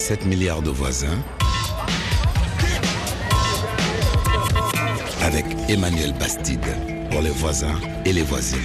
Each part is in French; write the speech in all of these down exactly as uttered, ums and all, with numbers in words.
sept milliards de voisins avec Emmanuel Bastide pour les voisins et les voisines.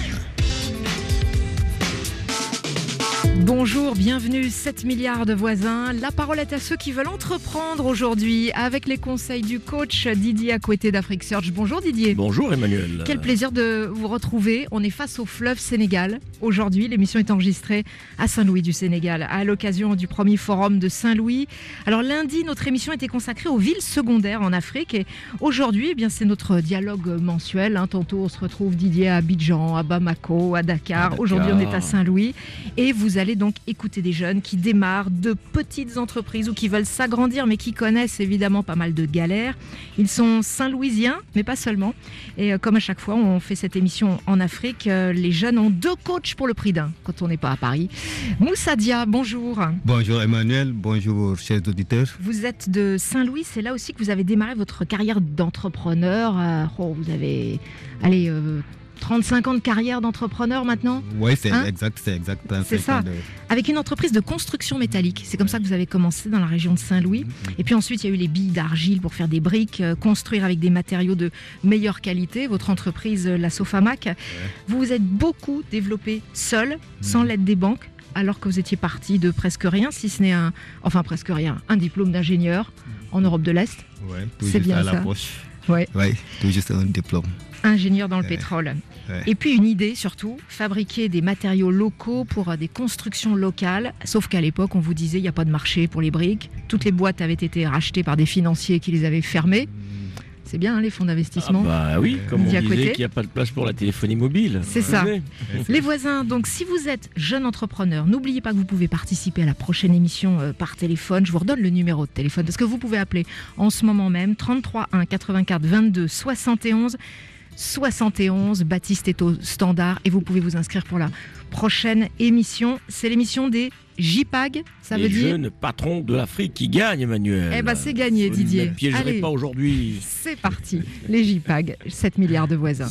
Bonjour, bienvenue, sept milliards de voisins. La parole est à ceux qui veulent entreprendre aujourd'hui avec les conseils du coach Didier Akoueté d'Afrique Search. Bonjour Didier. Bonjour Emmanuel. Quel plaisir de vous retrouver. On est face au fleuve Sénégal. Aujourd'hui, l'émission est enregistrée à Saint-Louis du Sénégal, à l'occasion du premier forum de Saint-Louis. Alors lundi, notre émission était consacrée aux villes secondaires en Afrique. Et aujourd'hui, eh bien, c'est notre dialogue mensuel. Hein. Tantôt, on se retrouve Didier à Abidjan, à Bamako, à Dakar. Dakar. Aujourd'hui, on est à Saint-Louis. Et vous allez donc écouter des jeunes qui démarrent de petites entreprises ou qui veulent s'agrandir mais qui connaissent évidemment pas mal de galères. Ils sont Saint-Louisiens, mais pas seulement. Et euh, comme à chaque fois, on fait cette émission en Afrique, euh, les jeunes ont deux coachs pour le prix d'un quand on n'est pas à Paris. Moussa Dia, bonjour. Bonjour Emmanuel, bonjour chers auditeurs. Vous êtes de Saint-Louis, c'est là aussi que vous avez démarré votre carrière d'entrepreneur. Euh, oh, vous avez... Allez... Euh, trente-cinq ans de carrière d'entrepreneur maintenant ? Oui, c'est hein exact, c'est exact. C'est ça, de... avec une entreprise de construction métallique. C'est comme ça que vous avez commencé dans la région de Saint-Louis. Mm-hmm. Et puis ensuite, il y a eu les billes d'argile pour faire des briques, euh, construire avec des matériaux de meilleure qualité. Votre entreprise, la Sofamac, ouais. Vous vous êtes beaucoup développé seul, mm-hmm. sans l'aide des banques, alors que vous étiez parti de presque rien, si ce n'est un... Enfin, presque rien, un diplôme d'ingénieur mm-hmm. en Europe de l'Est. Ouais, tout c'est juste bien à ça. La poche. Ouais. Ouais, tout juste un diplôme. Ingénieur dans le ouais. pétrole. Ouais. Et puis une idée surtout, fabriquer des matériaux locaux pour des constructions locales. Sauf qu'à l'époque, on vous disait il n'y a pas de marché pour les briques. Toutes les boîtes avaient été rachetées par des financiers qui les avaient fermées. C'est bien, hein, les fonds d'investissement. Ah bah oui, comme on disait côté. qu'il n'y a pas de place pour la téléphonie mobile. C'est ça. Les voisins, donc si vous êtes jeune entrepreneur, n'oubliez pas que vous pouvez participer à la prochaine émission euh, par téléphone. Je vous redonne le numéro de téléphone parce que vous pouvez appeler en ce moment même trente-trois un quatre-vingt-quatre vingt-deux soixante et onze. soixante et onze, Baptiste est au standard et vous pouvez vous inscrire pour la prochaine émission. C'est l'émission des J P A G, ça les veut dire... Les jeunes patrons de l'Afrique qui gagnent, Emmanuel. Eh ben c'est gagné, Vous Didier. Ne me piégerez Allez, pas aujourd'hui. C'est parti, les J P A G, sept milliards de voisins.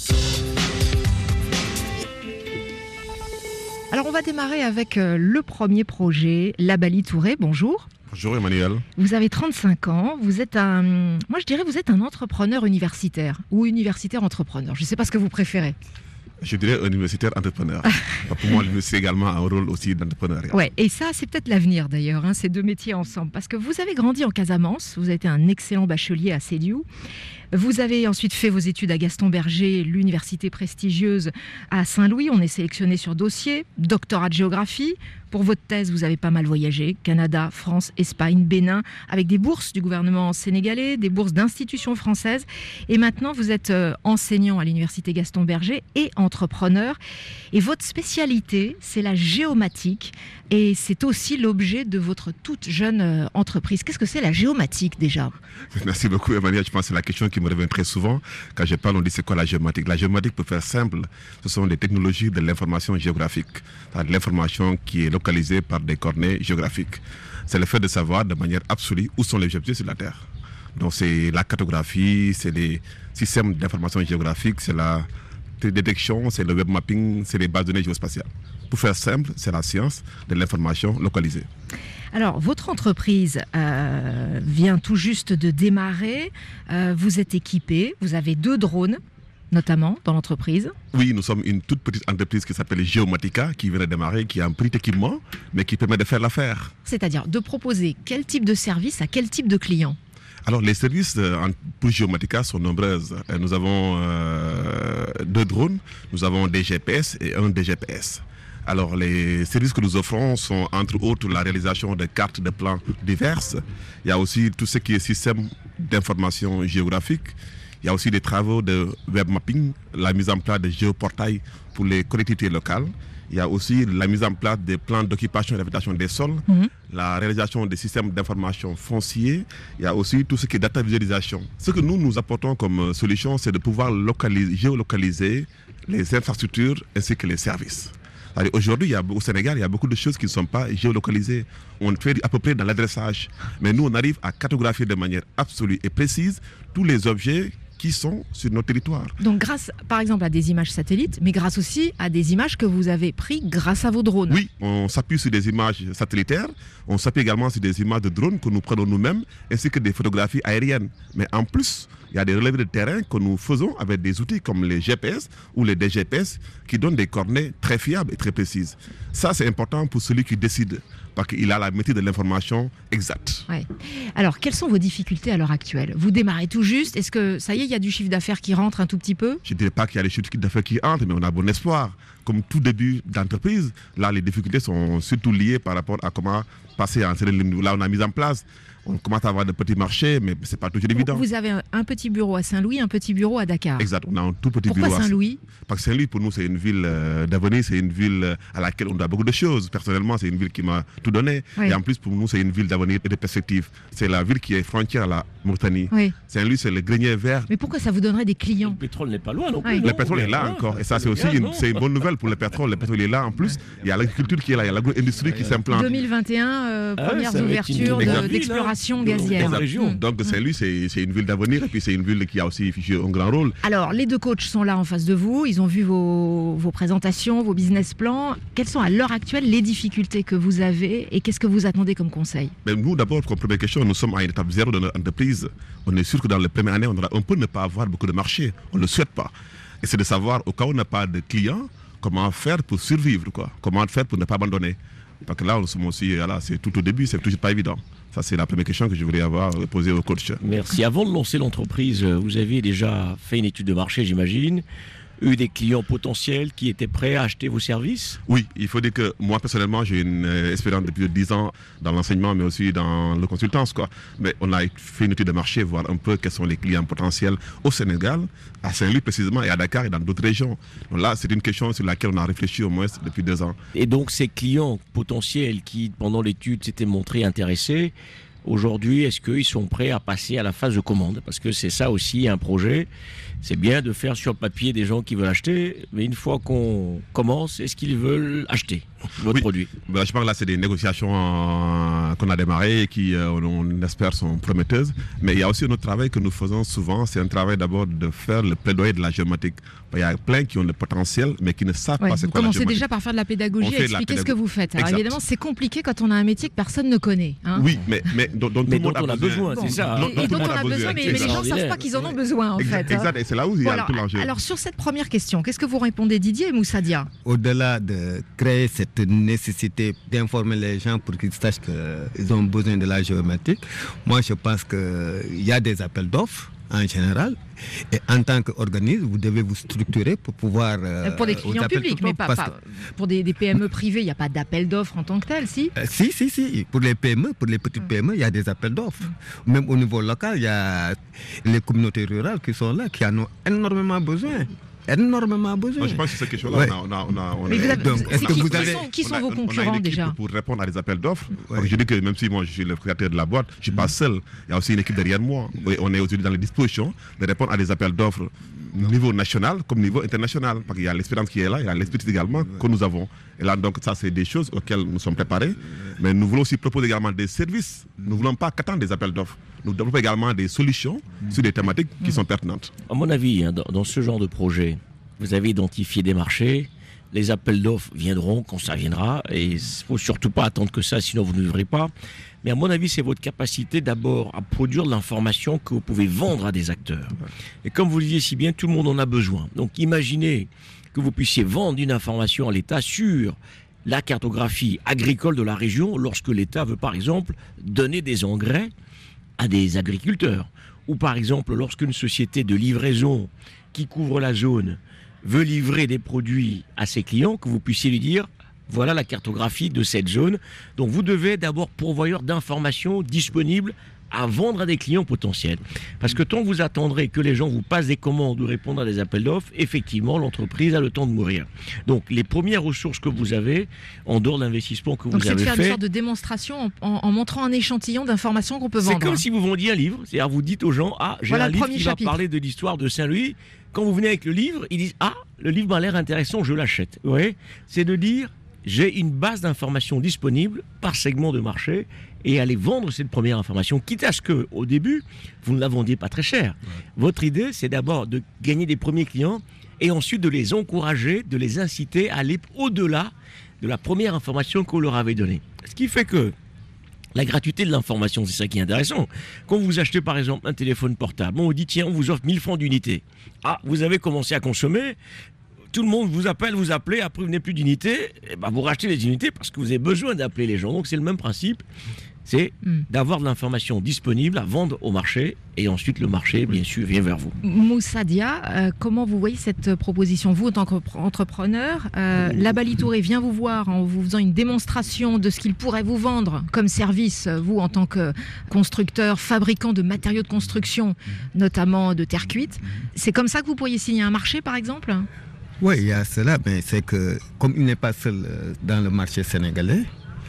Alors on va démarrer avec euh, le premier projet, Labali Touré, bonjour. Bonjour Emmanuel. Vous avez trente-cinq ans, vous êtes un, moi je dirais vous êtes un entrepreneur universitaire ou universitaire entrepreneur, je ne sais pas ce que vous préférez. Je dirais un universitaire entrepreneur. Pour moi, l'université également a un rôle aussi d'entrepreneuriat. Ouais, et ça c'est peut-être l'avenir d'ailleurs, hein, ces deux métiers ensemble, parce que vous avez grandi en Casamance, vous avez été un excellent bachelier à Sédhiou. Vous avez ensuite fait vos études à Gaston Berger, l'université prestigieuse à Saint-Louis. On est sélectionné sur dossier, doctorat de géographie. Pour votre thèse, vous avez pas mal voyagé, Canada, France, Espagne, Bénin, avec des bourses du gouvernement sénégalais, des bourses d'institutions françaises. Et maintenant, vous êtes enseignant à l'université Gaston Berger et entrepreneur. Et votre spécialité, c'est la géomatique. Et c'est aussi l'objet de votre toute jeune entreprise. Qu'est-ce que c'est la géomatique déjà ? Merci beaucoup Emmanuel. Je pense que c'est la question qui me revient très souvent. Quand je parle, on dit c'est quoi la géomatique ? La géomatique, pour faire simple, ce sont des technologies de l'information géographique. C'est l'information qui est localisée par des coordonnées géographiques. C'est le fait de savoir de manière absolue où sont les objets sur la Terre. Donc c'est la cartographie, c'est les systèmes d'information géographique, c'est la détection, c'est le web mapping, c'est les bases de données géospatiales. Pour faire simple, c'est la science de l'information localisée. Alors, votre entreprise euh, vient tout juste de démarrer. Euh, vous êtes équipé, vous avez deux drones, notamment, dans l'entreprise. Oui, nous sommes une toute petite entreprise qui s'appelle Geomatica, qui vient de démarrer, qui a un petit équipement, mais qui permet de faire l'affaire. C'est-à-dire de proposer quel type de service à quel type de client ? Alors, les services pour Geomatica sont nombreuses. Nous avons euh, deux drones, nous avons des G P S et un D G P S. Alors, les services que nous offrons sont entre autres la réalisation de cartes de plans diverses. Il y a aussi tout ce qui est système d'information géographique. Il y a aussi des travaux de web mapping, la mise en place de géoportails pour les collectivités locales. Il y a aussi la mise en place des plans d'occupation et d'habitation des sols, mmh. la réalisation des systèmes d'information fonciers. Il y a aussi tout ce qui est data visualisation. Ce que nous, nous apportons comme solution, c'est de pouvoir localiser, géolocaliser les infrastructures ainsi que les services. Aujourd'hui, il y a, au Sénégal, il y a beaucoup de choses qui ne sont pas géolocalisées. On fait à peu près dans l'adressage. Mais nous, on arrive à cartographier de manière absolue et précise tous les objets qui sont sur notre territoire. Donc grâce par exemple à des images satellites, mais grâce aussi à des images que vous avez prises grâce à vos drones. Oui, on s'appuie sur des images satellitaires, on s'appuie également sur des images de drones que nous prenons nous-mêmes, ainsi que des photographies aériennes. Mais en plus, il y a des relevés de terrain que nous faisons avec des outils comme les G P S ou les D G P S qui donnent des coordonnées très fiables et très précises. Ça, c'est important pour celui qui décide, parce qu'il a la maîtrise de l'information exacte. Ouais. Alors, quelles sont vos difficultés à l'heure actuelle? Vous démarrez tout juste. Est-ce que ça y est, il y a du chiffre d'affaires qui rentre un tout petit peu? Je ne dirais pas qu'il y a des chiffres d'affaires qui entrent, mais on a bon espoir. Comme tout début d'entreprise, là, les difficultés sont surtout liées par rapport à comment passer à un certain niveau. Là, on a mis en place. On commence à avoir de petits marchés, mais ce n'est pas toujours évident. Vous avez un, un petit bureau à Saint-Louis, un petit bureau à Dakar. Exact, on a un tout petit Pourquoi bureau à Saint-Louis? Parce que Saint-Louis, pour nous, c'est une ville euh, d'avenir, c'est une ville euh, à laquelle on doit beaucoup de choses. Personnellement, c'est une ville qui m'a tout donné. Oui. Et en plus, pour nous, c'est une ville d'avenir et de perspective. C'est la ville qui est frontière à la Mauritanie. Oui. Saint-Louis, c'est le grenier vert. Mais pourquoi ça vous donnerait des clients? Le pétrole n'est pas loin non plus. Ouais. non Le pétrole est là Voilà, encore. Et ça, c'est le aussi gaz, une, non c'est une bonne nouvelle pour le pétrole. Le pétrole est là en plus. Il y a l'agriculture qui est là, il y a l'agro-industrie qui s'implante. deux mille vingt et un, euh, Ah ouais, premières ça va être une ouvertures ville, de- hein. d'exploration De- gazière. de la région. Mm. Donc Saint-Louis, c'est c'est une ville d'avenir et puis c'est une ville qui a aussi fiché un grand rôle. Alors, les deux coachs sont là en face de vous. Ils ont vu vos, vos présentations, vos business plans. Quelles sont à l'heure actuelle les difficultés que vous avez et qu'est-ce que vous attendez comme conseil? Mais nous, d'abord, comme première question, nous sommes à une étape zéro de notre entreprise. On est sûr que dans les premières années, on, aura, on peut ne pas avoir beaucoup de marché. On ne le souhaite pas. Et c'est de savoir, au cas où on n'a pas de clients, comment faire pour survivre, quoi. Comment faire pour ne pas abandonner. Parce que là, nous sommes aussi, voilà, c'est tout au début, c'est toujours pas évident. Ça, c'est la première question que je voulais avoir posée au coach. Merci. Avant de lancer l'entreprise, vous aviez déjà fait une étude de marché, j'imagine, eu des clients potentiels qui étaient prêts à acheter vos services? Oui, il faut dire que moi, personnellement, j'ai une euh, expérience depuis dix ans dans l'enseignement, mais aussi dans le consultance, quoi. Mais on a fait une étude de marché, voir un peu quels sont les clients potentiels au Sénégal, à Saint-Louis précisément, et à Dakar et dans d'autres régions. Donc là, c'est une question sur laquelle on a réfléchi au moins depuis deux ans. Et donc ces clients potentiels qui, pendant l'étude, s'étaient montrés intéressés, aujourd'hui, est-ce qu'ils sont prêts à passer à la phase de commande? Parce que c'est ça aussi un projet. C'est bien de faire sur le papier des gens qui veulent acheter, mais une fois qu'on commence, est-ce qu'ils veulent acheter votre Oui. produit? Ben, je pense que là, c'est des négociations euh, qu'on a démarrées et qui, euh, on, on espère, sont prometteuses. Mais il y a aussi un autre travail que nous faisons souvent. C'est un travail d'abord de faire le plaidoyer de la géomatique. Il y a plein qui ont le potentiel, mais qui ne savent Ouais, pas c'est vous quoi la commencez géomatique. déjà par faire de la pédagogie, On à fait de la expliquer ce que pédago- vous faites. Alors Exact. évidemment, c'est compliqué quand on a un métier que personne ne connaît. hein. Oui, mais, mais dont, dont Mais tout le dont monde on a besoin, Bon, c'est ça. Non, et, non, et tout dont le on monde a a besoin, besoin. mais, mais les gens ne savent Extraordinaire. pas qu'ils en ont besoin en Exact, fait. hein. exact, et c'est là où il y Bon, a alors, tout l'enjeu. alors sur cette première question, qu'est-ce que vous répondez Didier et Moussadia? Au-delà de créer cette nécessité d'informer les gens pour qu'ils sachent qu'ils ont besoin de la géométrie, moi je pense qu'il y a des appels d'offres en général. Et en tant qu'organisme, vous devez vous structurer pour pouvoir... euh, Pour des aux clients appels publics, mais pas, parce pas- pour des, des P M E privées, il n'y a pas d'appel d'offres en tant que tel, si? Euh, si, si, si. Pour les P M E, pour les petites P M E, il y a des appels d'offres. Même au niveau local, il y a les communautés rurales qui sont là, qui en ont énormément besoin. Énormément besoin. Moi, je pense que c'est quelque chose-là. Ouais. On a, on a, on a, Mais vous avez- Donc, c'est est-ce que qui, vous qui avez- sont, qui on sont a- vos on a une concurrents équipe déjà? pour répondre à des appels d'offres. Ouais. Donc, je dis que même si moi je suis le créateur de la boîte, je ne suis pas seul. Il y a aussi une équipe derrière moi. Et on est aujourd'hui dans les dispositions de répondre à des appels d'offres niveau national comme niveau international. Parce qu'il y a l'expérience qui est là, il y a l'expertise également que nous avons. Et là, donc, ça, c'est des choses auxquelles nous sommes préparés. Mais nous voulons aussi proposer également des services. Nous ne voulons pas qu'attendre des appels d'offres. Nous développons également des solutions sur des thématiques qui sont pertinentes. À mon avis, hein, dans, dans ce genre de projet, vous avez identifié des marchés, les appels d'offres viendront quand ça viendra, et il ne faut surtout pas attendre que ça, sinon vous ne livrez pas. Mais à mon avis, c'est votre capacité d'abord à produire de l'information que vous pouvez vendre à des acteurs. Et comme vous le disiez si bien, tout le monde en a besoin. Donc imaginez que vous puissiez vendre une information à l'État sur la cartographie agricole de la région lorsque l'État veut par exemple donner des engrais à des agriculteurs. Ou par exemple lorsqu'une société de livraison qui couvre la zone veut livrer des produits à ses clients, que vous puissiez lui dire voilà la cartographie de cette zone. Donc vous devez d'abord pourvoyeur d'informations disponibles à vendre à des clients potentiels. Parce que tant que vous attendrez que les gens vous passent des commandes ou répondent à des appels d'offres, effectivement, l'entreprise a le temps de mourir. Donc les premières ressources que vous avez, en dehors de l'investissement que Donc vous c'est de avez faire une fait, sorte de démonstration en, en- en montrant un échantillon d'informations qu'on peut c'est vendre. comme si vous vendiez un livre. C'est-à-dire vous dites aux gens, ah, j'ai Voilà un le livre premier qui chapitre. va parler de l'histoire de Saint-Louis. Quand vous venez avec le livre, ils disent, ah, le livre m'a l'air intéressant, je l'achète. Vous voyez ? C'est de dire, j'ai une base d'informations disponible par segment de marché et aller vendre cette première information, quitte à ce que, au début, vous ne la vendiez pas très cher. Ouais. Votre idée, c'est d'abord de gagner des premiers clients et ensuite de les encourager, de les inciter à aller au-delà de la première information qu'on leur avait donnée. Ce qui fait que la gratuité de l'information, c'est ça qui est intéressant. Quand vous achetez par exemple un téléphone portable, on vous dit tiens, on vous offre mille francs d'unité. Ah, vous avez commencé à consommer, tout le monde vous appelle, vous appelez, après vous n'avez plus d'unités, et ben vous rachetez les unités parce que vous avez besoin d'appeler les gens. Donc c'est le même principe, c'est mm. d'avoir de l'information disponible à vendre au marché et ensuite le marché, bien sûr, vient vers vous. Moussa Dia, euh, comment vous voyez cette proposition? Vous, en tant qu'entrepreneur, euh, la Balitouré vient vous voir en vous faisant une démonstration de ce qu'il pourrait vous vendre comme service, vous, en tant que constructeur, fabricant de matériaux de construction, notamment de terre cuite. C'est comme ça que vous pourriez signer un marché, par exemple? Oui, il y a cela, mais c'est que, comme il n'est pas seul dans le marché sénégalais,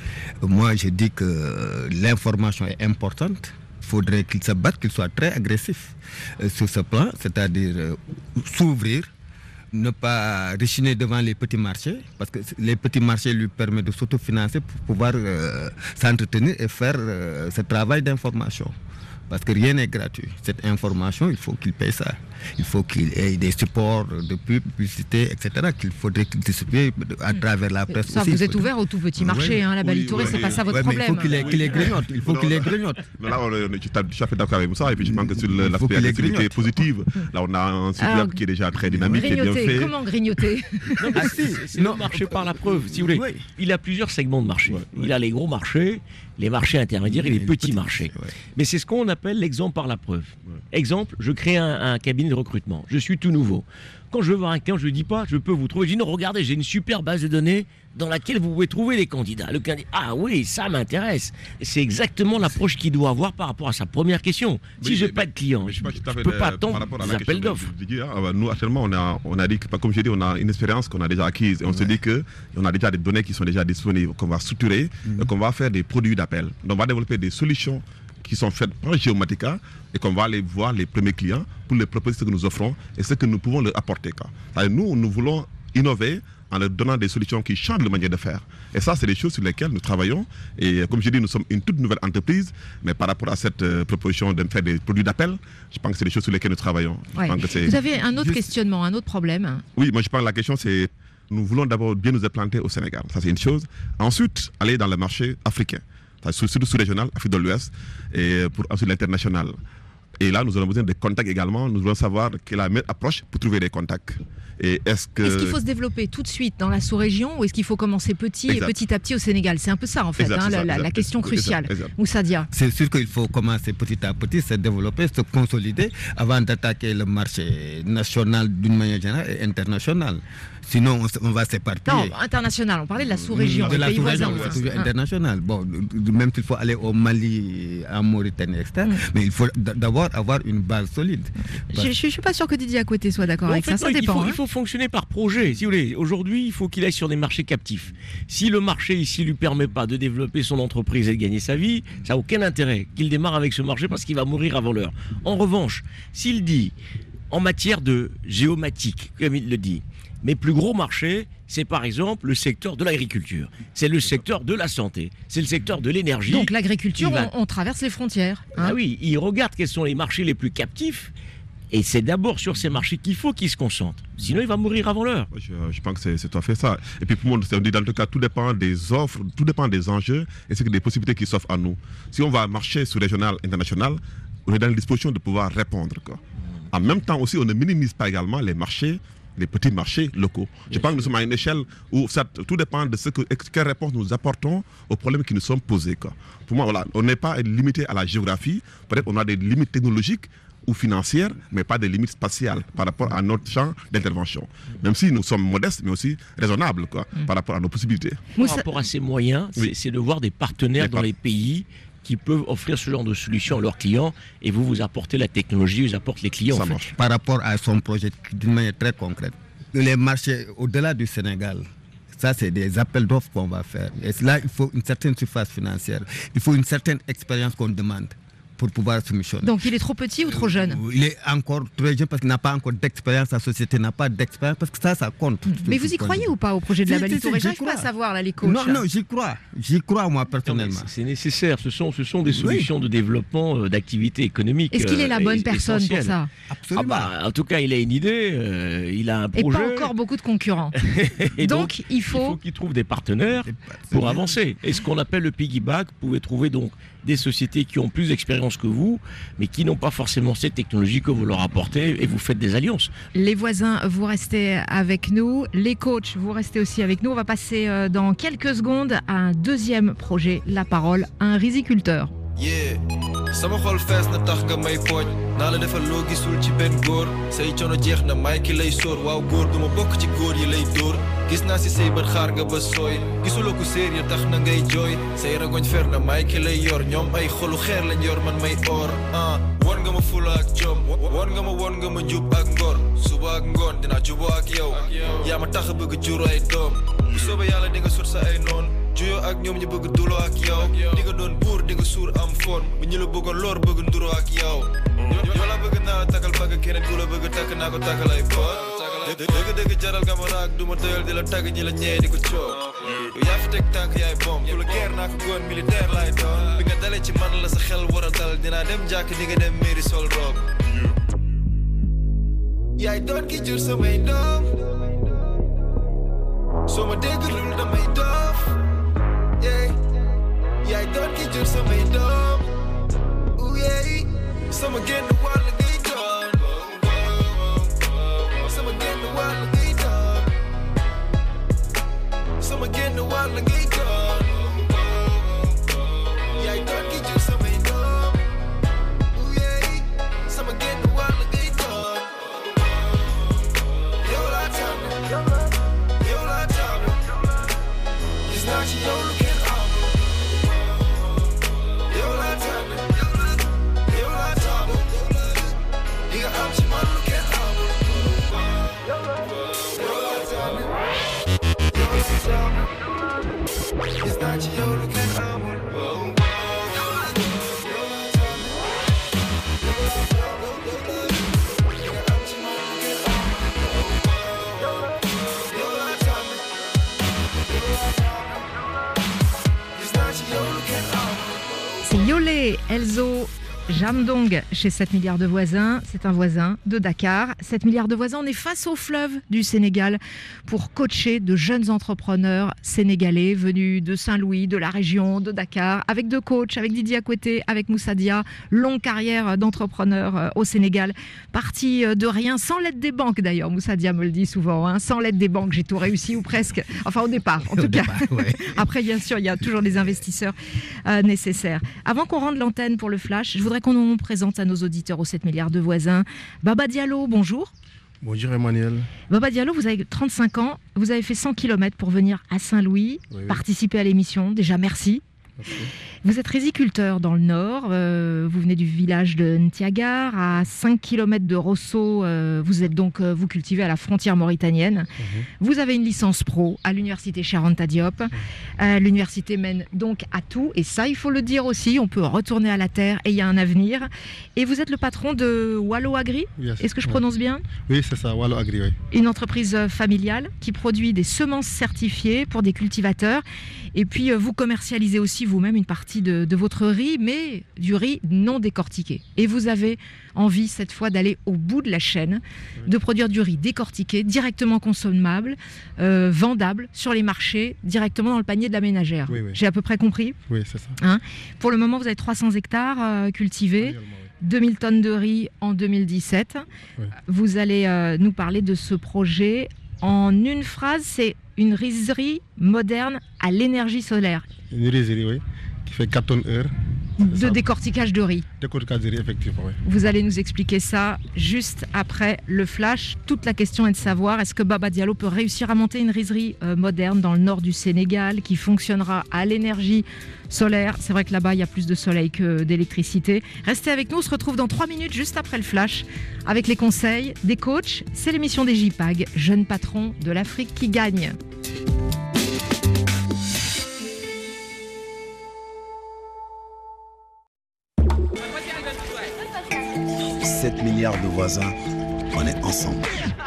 moi je dis que l'information est importante. Il faudrait qu'il se batte, qu'il soit très agressif euh, sur ce plan, c'est-à-dire euh, s'ouvrir, ne pas rechiner devant les petits marchés, parce que les petits marchés lui permettent de s'autofinancer pour pouvoir euh, s'entretenir et faire euh, ce travail d'information. Parce que rien n'est gratuit. Cette information, il faut qu'il paye ça. Il faut qu'il ait des supports de publicité, et cetera, qu'il faudrait qu'il distribue à travers la presse ça, aussi. Vous êtes ouvert au tout petit marché, oui, hein, la Balitouré, oui, oui, c'est oui, pas ça votre oui, problème. Il faut qu'il ait, qu'il ait grignote. Il faut non, qu'il ait grignote. Là, on est tout à fait d'accord avec ça. Et puis, je pense que sur l'aspect activité positive, là, on a un site web qui est déjà très dynamique et bien fait. Comment grignoter? Ah, si, c'est le marché par la preuve, si vous voulez. Oui. Il a plusieurs segments de marché. Ouais, il ouais. a les gros marchés, les marchés intermédiaires et les, les petits, petits marchés. Ouais. Mais c'est ce qu'on appelle l'exemple par la preuve. Ouais. Exemple, je crée un, un cabinet de recrutement. Je suis tout nouveau. Quand je veux voir un client, je ne lui dis pas, je peux vous trouver. Je dis non, regardez, j'ai une super base de données dans laquelle vous pouvez trouver les candidats. Le candidat, ah oui, ça m'intéresse. C'est exactement l'approche qu'il doit avoir par rapport à sa première question. Si mais, je n'ai pas de client, je ne peux pas attendre des appels d'offres. De, de, de, hein, nous, actuellement, on a, on a dit, comme j'ai dit, on a une expérience qu'on a déjà acquise. Et on ouais. se dit qu'on a déjà des données qui sont déjà disponibles, qu'on va structurer, mmh. et qu'on va faire des produits d'appel. Donc, on va développer des solutions qui sont faites par Geomatica et qu'on va aller voir les premiers clients pour les proposer ce que nous offrons et ce que nous pouvons leur apporter. Alors nous, nous voulons innover en leur donnant des solutions qui changent la manière de faire. Et ça, c'est des choses sur lesquelles nous travaillons. Et comme je dis, nous sommes une toute nouvelle entreprise, mais par rapport à cette euh, proposition de faire des produits d'appel, je pense que c'est des choses sur lesquelles nous travaillons. Ouais. Vous avez un autre Juste... questionnement, un autre problème? Oui, moi je pense que la question c'est, nous voulons d'abord bien nous implanter au Sénégal. Ça c'est une chose. Ensuite, aller dans le marché africain. Surtout sous-régional, Afrique de l'Ouest, et pour ensuite l'international. Et là, nous avons besoin de contacts également. Nous voulons savoir quelle est la meilleure approche pour trouver des contacts. Et est-ce que... Est-ce qu'il faut se développer tout de suite dans la sous-région ou est-ce qu'il faut commencer petit exact. et petit à petit au Sénégal? C'est un peu ça, en fait, exact, hein, ça, la, la question cruciale. Moussa Dia. C'est sûr qu'il faut commencer petit à petit, se développer, se consolider avant d'attaquer le marché national d'une manière générale et international. Sinon, on va s'éparpiller. Non, international, on parlait de la sous-région, de les la pays sous-région, voisins. C'est toujours international. Bon, même s'il faut aller au Mali, en Mauritanie, et cetera. Mm. Mais il faut d'abord avoir une base solide. Je ne suis pas sûr que Didier à côté soit d'accord bon, avec ça, ça non, dépend. Il faut, hein. il faut fonctionner par projet. Si vous voulez, aujourd'hui, il faut qu'il aille sur des marchés captifs. Si le marché ici ne lui permet pas de développer son entreprise et de gagner sa vie, ça n'a aucun intérêt qu'il démarre avec ce marché parce qu'il va mourir avant l'heure. En revanche, s'il dit, en matière de géomatique, comme il le dit, mes plus gros marchés, c'est par exemple le secteur de l'agriculture, c'est le secteur de la santé, c'est le secteur de l'énergie. Donc l'agriculture, va... on, on traverse les frontières. Hein. Ah oui, il regarde quels sont les marchés les plus captifs, et c'est d'abord sur ces marchés qu'il faut qu'il se concentre. Sinon, il va mourir avant l'heure. Je, je pense que c'est, c'est tout à fait ça. Et puis pour moi, on dit dans tout cas, tout dépend des offres, tout dépend des enjeux, et c'est que des possibilités qui s'offrent à nous. Si on va marcher sur régional, international, on est dans la disposition de pouvoir répondre, quoi. En même temps aussi, on ne minimise pas également les marchés, les petits marchés locaux. Je pense que nous sommes à une échelle où ça, tout dépend de ce que, quelle réponse nous apportons aux problèmes qui nous sont posés, quoi. Pour moi, voilà, on n'est pas limité à la géographie. Peut-être qu'on a des limites technologiques ou financières, mais pas des limites spatiales par rapport à notre champ d'intervention. Même si nous sommes modestes, mais aussi raisonnables, quoi, mmh. par rapport à nos possibilités. Par rapport à ces moyens, oui. c'est, c'est de voir des partenaires les dans par... les pays qui peuvent offrir ce genre de solution à leurs clients et vous, vous apportez la technologie, vous apportez les clients. Ça en fait. marche. Par rapport à son projet d'une manière très concrète, les marchés au-delà du Sénégal, ça c'est des appels d'offres qu'on va faire. Et là, il faut une certaine surface financière, il faut une certaine expérience qu'on demande pour pouvoir se missionner. Donc il est trop petit ou trop jeune? Il est encore très jeune parce qu'il n'a pas encore d'expérience, la société n'a pas d'expérience, parce que ça, ça compte. Mais vous y croyez ou pas au projet de la Si, si, Bali si, Touré? j'y J'arrive pas à crois. savoir là les coachs. Non, non, j'y crois. J'y crois moi Non, mais personnellement. c'est- C'est nécessaire. Ce sont, ce sont des solutions de développement euh, d'activité économique. Est-ce qu'il est la euh, bonne es- personne pour essentielle. ça? Ah Absolument. bah, en tout cas, il a une idée, euh, il a un Et projet. pas encore beaucoup de concurrents. Et donc, il il faut- faut qu'il trouve des partenaires pour avancer. Et ce qu'on appelle le piggyback, vous pouvez trouver donc des sociétés qui ont plus d'expérience que vous, mais qui n'ont pas forcément cette technologie que vous leur apportez, et vous faites des alliances. Les voisins, vous restez avec nous. Les coachs, vous restez aussi avec nous. On va passer euh, dans quelques secondes à un deuxième projet, la parole à un riziculteur. Yeah, sama xol fees na tax nga may pooj naa la defal loo gisul ci benn góor say coono jeex na may ki lay sóor waaw góor duma bokk ci góor yi lay dóor gis naa si say bët xaar nga ba sooy gisuloo ko séer ya tax na ngay jooy say ragoñ fer na may ki lay yor ñoom ay xolu xeer lañ yor man may or ah won nga ma fula ak jom won nga ma won nga ma njub ak ngor suba ak ngoon dinaa juboo ak yow yaa ma tax a bëgg jur ay doom bu soobee yàlla di nga sut sa ay noon juyoo ak ñoom ñu bëgg duloo ak yow di nga doon buur di nga suur am forme bu ñu la bëggoon loor bëgg nduroo ak yow yow la bëgg naa takkal bëgg keneen ku la bëgg takk naa ko takkal ay boor dëgg dëgg jaral nga ma raak du ma doyal di la tagg ñi la ñee di ko coow yow yaa fi teg tànk yaay bom ku la guerre naa ko goon militaire laay doon bi nga dalee ci man la sa xel war a dal dinaa dem jàkk di nga dem mairie sol robe yaay doon ki jur samay doom soo ma dégglul damay doof yeah yaay doon ki jur samay doom ooh yeah sama génn wàll ngay doon sama génn wàll ngay doon sama génn wàll ngay doon yaay doon ki jur samay doom ooh yeah sama génn wàll ngay doon yow laa tànn yow laa tànn gis naa ci yow lu kenn amul yow laa tànn yow laa tànn di nga am ci man lu kenn amul yow laa tànn yow laa tànn gis naa ci yow lu kenn amul yow laa tànn yow laa tànn di nga am ci man lu kenn amul yow laa tànn gis naa ci yow lu kenn amul. C'est Yolé Elzo Jamdong chez sept milliards de voisins. C'est un voisin de Dakar. sept milliards de voisins, on est face au fleuve du Sénégal pour coacher de jeunes entrepreneurs sénégalais venus de Saint-Louis, de la région, de Dakar, avec deux coachs, avec Didier Akoueté, avec Moussa Dia. Longue carrière d'entrepreneur au Sénégal. Parti de rien, sans l'aide des banques d'ailleurs. Moussa Dia me le dit souvent. Hein. Sans l'aide des banques, j'ai tout réussi ou presque. Enfin, au départ, en tout Au cas. départ, ouais. Après, bien sûr, il y a toujours des investisseurs euh, nécessaires. Avant qu'on rende l'antenne pour le flash, je voudrais qu'on nous présente à nos auditeurs aux sept milliards de voisins. Baba Diallo, bonjour. Bonjour Emmanuel. Baba Diallo, vous avez trente-cinq ans, vous avez fait cent kilomètres pour venir à Saint-Louis, Oui, oui. participer à l'émission. Déjà, merci. Merci. Vous êtes riziculteur dans le Nord, euh, vous venez du village de Ntiagar, à cinq kilomètres de Rosso, euh, vous êtes donc, euh, vous cultivez à la frontière mauritanienne. Mhm. Vous avez une licence pro à l'université Cheikh Anta Diop. Euh, l'université mène donc à tout, et ça il faut le dire aussi, on peut retourner à la terre et il y a un avenir. Et vous êtes le patron de Wallo Agri, Yes. est-ce que je Ouais. prononce bien? Oui, c'est ça, Wallo Agri, oui. Une entreprise euh, familiale qui produit des semences certifiées pour des cultivateurs. Et puis euh, vous commercialisez aussi vous-même une partie de, de votre riz, mais du riz non décortiqué. Et vous avez envie cette fois d'aller au bout de la chaîne, de produire du riz décortiqué, directement consommable, euh, vendable sur les marchés, directement dans le panier de la ménagère. Oui, oui. J'ai à peu près compris. Oui, c'est ça. Pour le moment, vous avez trois cents hectares euh, cultivés. Annuellement, oui. deux mille tonnes de riz en deux mille dix-sept. Oui. Vous allez euh, nous parler de ce projet en une phrase, c'est une rizerie moderne à l'énergie solaire, Une rizerie, oui, qui fait quatre tonnes heure. de ça. décortiquage de riz. Décortiquage de riz, effectivement, oui. Vous allez nous expliquer ça juste après le flash. Toute la question est de savoir, est-ce que Baba Diallo peut réussir à monter une rizerie euh, moderne dans le nord du Sénégal qui fonctionnera à l'énergie solaire? C'est vrai que là-bas, il y a plus de soleil que d'électricité. Restez avec nous, on se retrouve dans trois minutes juste après le flash avec les conseils des coachs. C'est l'émission des J P A G, jeunes patrons de l'Afrique qui gagnent. sept milliards de voisins, on est ensemble.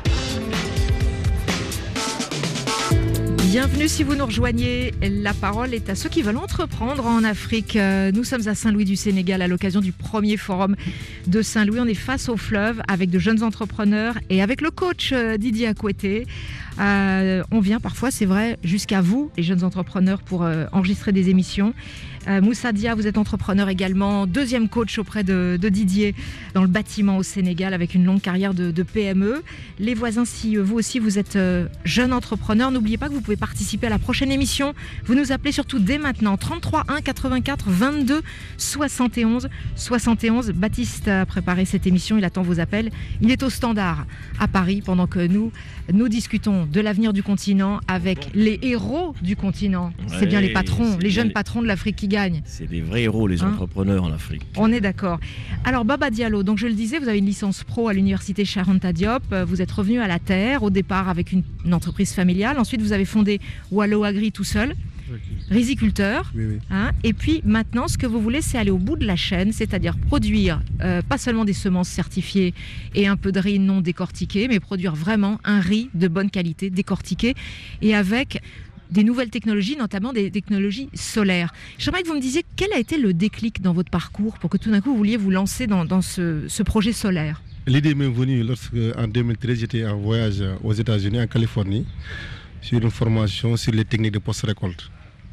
Bienvenue si vous nous rejoignez. La parole est à ceux qui veulent entreprendre en Afrique. Nous sommes à Saint-Louis du Sénégal à l'occasion du premier forum de Saint-Louis. On est face au fleuve avec de jeunes entrepreneurs et avec le coach Didier Akoueté. Euh, on vient parfois, c'est vrai, jusqu'à vous, les jeunes entrepreneurs, pour euh, enregistrer des émissions. Euh, Moussa Dia, vous êtes entrepreneur également, deuxième coach auprès de, de Didier dans le bâtiment au Sénégal avec une longue carrière de, de P M E. Les voisins, si vous aussi vous êtes euh, jeune entrepreneur, n'oubliez pas que vous pouvez participer à la prochaine émission. Vous nous appelez surtout dès maintenant, trente-trois un quatre-vingt-quatre vingt-deux soixante et onze soixante et onze. Baptiste a préparé cette émission, il attend vos appels. Il est au Standard à Paris pendant que nous, nous discutons de l'avenir du continent avec les héros du continent. C'est Ouais, bien les patrons, les jeunes bien... patrons de l'Afrique qui gagnent. C'est des vrais héros, les hein entrepreneurs en Afrique. On est d'accord. Alors Baba Diallo, donc je le disais, vous avez une licence pro à l'université Cheikh Anta Diop. Vous êtes revenu à la terre au départ avec une, une entreprise familiale. Ensuite, vous avez fondé Wallo Agri tout seul. Riziculteur, oui, oui. Hein, et puis maintenant ce que vous voulez c'est aller au bout de la chaîne, c'est-à-dire produire euh, pas seulement des semences certifiées et un peu de riz non décortiqué, mais produire vraiment un riz de bonne qualité, décortiqué et avec des nouvelles technologies, notamment des technologies solaires. J'aimerais que vous me disiez quel a été le déclic dans votre parcours pour que tout d'un coup vous vouliez vous lancer dans, dans ce, ce projet solaire. L'idée m'est venue lorsque en deux mille treize j'étais en voyage aux États-Unis, en Californie, sur une formation sur les techniques de post-récolte.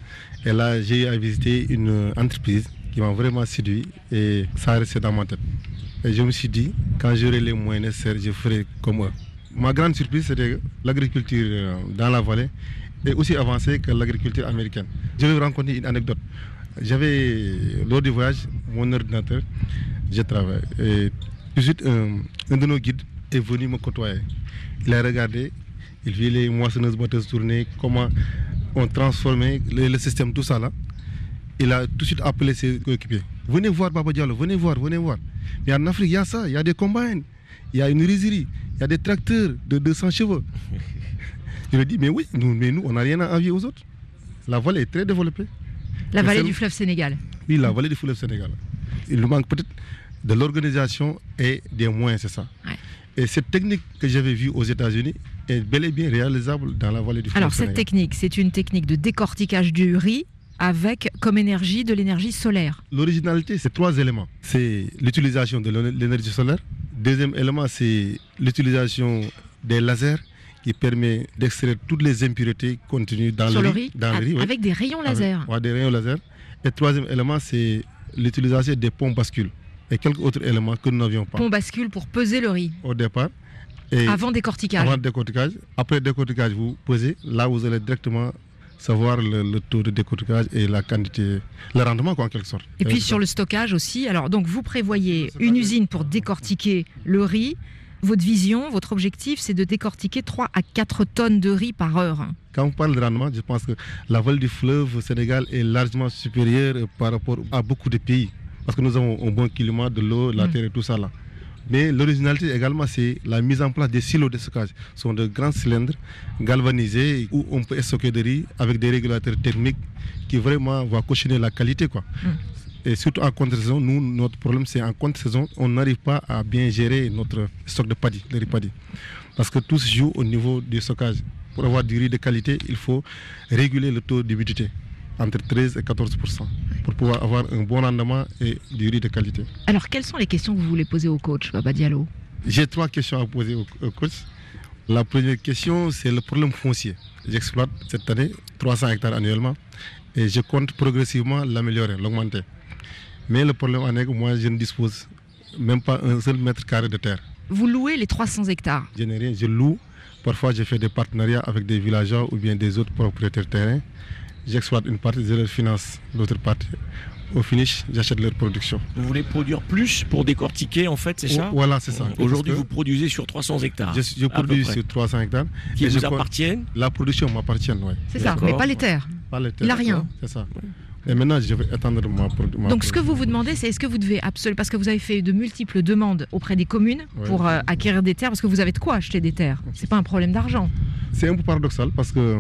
Et là, j'ai eu à visiter une entreprise qui m'a vraiment séduit et ça a resté dans ma tête. Et je me suis dit, quand j'aurai les moyens nécessaires, je ferai comme eux. Ma grande surprise, c'était l'agriculture dans la vallée est aussi avancée que l'agriculture américaine. Je vais vous raconter une anecdote. J'avais, lors du voyage, mon ordinateur, je travaille. Et tout de suite, un, un de nos guides est venu me côtoyer. Il a regardé, il vit les moissonneuses batteuses tourner, comment on transformait le, le système, tout ça là. Il a tout de suite appelé ses coéquipiers. Venez voir Baba Diallo, venez voir, venez voir. Mais en Afrique, il y a ça, il y a des combines, il y a une rizerie, il y a des tracteurs de deux cents chevaux. Je lui ai dit, mais oui, nous, mais nous on n'a rien à envier aux autres. La vallée est très développée. La vallée du fleuve Sénégal. Oui, la vallée du fleuve Sénégal. Il nous manque peut-être de l'organisation et des moyens, c'est ça. Ouais. Et cette technique que j'avais vue aux États-Unis est bel et bien réalisable dans la vallée du fleuve Alors Sénégal. cette technique, c'est une technique de décortiquage du riz avec comme énergie de l'énergie solaire. L'originalité, c'est trois éléments. C'est l'utilisation de l'énergie solaire. Deuxième élément, c'est l'utilisation des lasers qui permet d'extraire toutes les impuretés contenues dans Sur le riz. riz. Dans avec le riz oui. des rayons laser. Avec, ouais, des rayons laser. Et troisième élément, c'est l'utilisation des pompes bascules. Et quelques autres éléments que nous n'avions pas. Pompe bascule pour peser le riz. Au départ. Et avant décortiquage. Avant décortiquage. Après décortiquage, vous pesez. Là, vous allez directement savoir le, le taux de décortiquage et la quantité, le rendement quoi, en quelque sorte. Et puis sur le stockage aussi. Alors donc vous prévoyez une usine pour décortiquer le riz. Votre vision, votre objectif, c'est de décortiquer trois à quatre tonnes de riz par heure. Quand on parle de rendement, je pense que la vallée du fleuve Sénégal est largement supérieure par rapport à beaucoup de pays. Parce que nous avons un bon climat, de l'eau, la mmh. terre et tout ça là. Mais l'originalité également, c'est la mise en place des silos de stockage. Ce sont de grands cylindres galvanisés où on peut stocker des riz avec des régulateurs techniques qui vraiment vont cautionner la qualité, quoi. Mmh. Et surtout en contre-saison, nous, notre problème c'est en contre-saison, on n'arrive pas à bien gérer notre stock de paddy, le riz paddy. Parce que tout se joue au niveau du stockage. Pour avoir du riz de qualité, il faut réguler le taux d'humidité entre treize et quatorze pour cent pour pouvoir avoir un bon rendement et du riz de qualité. Alors, quelles sont les questions que vous voulez poser au coach, Baba Diallo? J'ai trois questions à poser au, au coach. La première question, c'est le problème foncier. J'exploite cette année trois cents hectares annuellement et je compte progressivement l'améliorer, l'augmenter. Mais le problème en est que moi, je ne dispose même pas un seul mètre carré de terre. Vous louez les trois cents hectares? Je n'ai rien, je loue. Parfois, je fais des partenariats avec des villageois ou bien des autres propriétaires de terrain. J'exploite une partie, je leur finance l'autre partie. Au finish, j'achète leur production. Vous voulez produire plus pour décortiquer, en fait, c'est ça? Voilà, c'est ça. Aujourd'hui, vous produisez sur trois cents hectares. Je, je produis sur trois cents hectares. Qui et vous je, appartiennent? La production m'appartient, oui. C'est ça, mais pas les terres. Pas les terres. Il n'a rien. C'est ça. Et maintenant, je vais étendre ma production. Donc, ce que vous vous demandez, c'est est-ce que vous devez absolument. Parce que vous avez fait de multiples demandes auprès des communes ouais. pour euh, acquérir des terres, parce que vous avez de quoi acheter des terres. Ce n'est pas un problème d'argent. C'est un peu paradoxal parce que.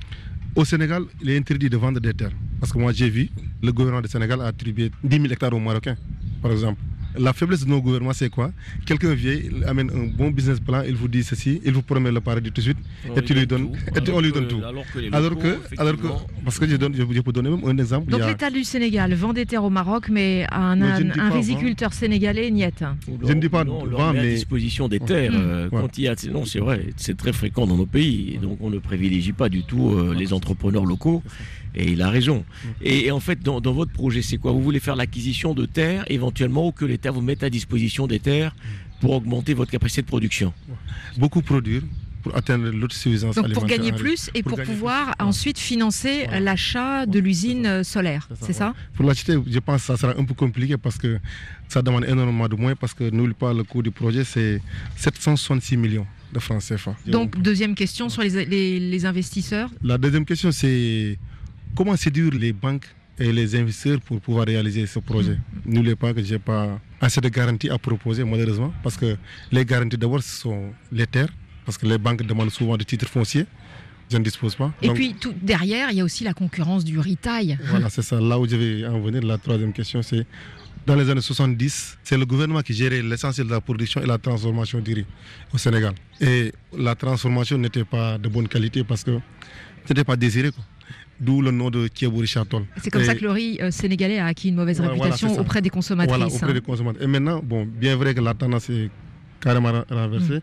Au Sénégal, il est interdit de vendre des terres. Parce que moi, j'ai vu, le gouvernement du Sénégal a attribué dix mille hectares aux Marocains, par exemple. La faiblesse de nos gouvernements, c'est quoi? Quelqu'un vient, il amène un bon business plan, il vous dit ceci, il vous promet le paradis tout de suite, On et lui tu lui donne donnes, tout. et tu- on lui donne Alors tout. que- alors que les Alors locaux, que, alors que, effectivement, parce que je, donne, je, je peux donner même un exemple. Donc il y a- l'État du Sénégal vend des terres au Maroc, mais un, Non, un, je ne dis un pas riziculteur sénégalais niet. Je ne dis pas non, on leur vent, met à mais- disposition des terres. Mmh. euh, Ouais. quand il y a, non, c'est vrai, c'est très fréquent dans nos pays. Et donc on ne privilégie pas du tout euh, les entrepreneurs locaux. Et il a raison. Et, et en fait, dans, dans votre projet, c'est quoi? Vous voulez faire l'acquisition de terres, éventuellement, ou que l'État vous mette à disposition des terres pour augmenter votre capacité de production? Beaucoup produire pour atteindre l'autosuffisance Donc alimentaire. pour gagner en- plus et pour pour gagner pouvoir plus. ensuite financer Voilà. l'achat de Ouais, l'usine c'est euh, solaire, c'est ça, ouais. Pour l'acheter, je pense que ça sera un peu compliqué parce que ça demande énormément de moyens parce que n'oublie pas, le coût du projet, c'est sept cent soixante-six millions de francs C F A. Donc deuxième question sur les, les, les investisseurs. La deuxième question, c'est comment séduire les banques et les investisseurs pour pouvoir réaliser ce projet. Mm. N'oubliez pas que je n'ai pas assez de garanties à proposer, malheureusement, parce que les garanties d'abord, ce sont les terres, parce que les banques demandent souvent des titres fonciers. Je ne dispose pas. Et Donc, puis tout, derrière, il y a aussi la concurrence du retail. voilà, c'est ça. Là où je vais en venir, la troisième question, c'est dans les années soixante-dix, c'est le gouvernement qui gérait l'essentiel de la production et la transformation du riz au Sénégal. Et la transformation n'était pas de bonne qualité parce que ce n'était pas désiré, quoi. D'où le nom de Kiebou Richard Toll. C'est comme Et- ça que le riz euh, sénégalais a acquis une mauvaise Voilà, réputation c'est ça. auprès des consommatrices. Voilà, auprès hein. des consommateurs. Et maintenant, bon, bien vrai que la tendance est carrément ra- renversée,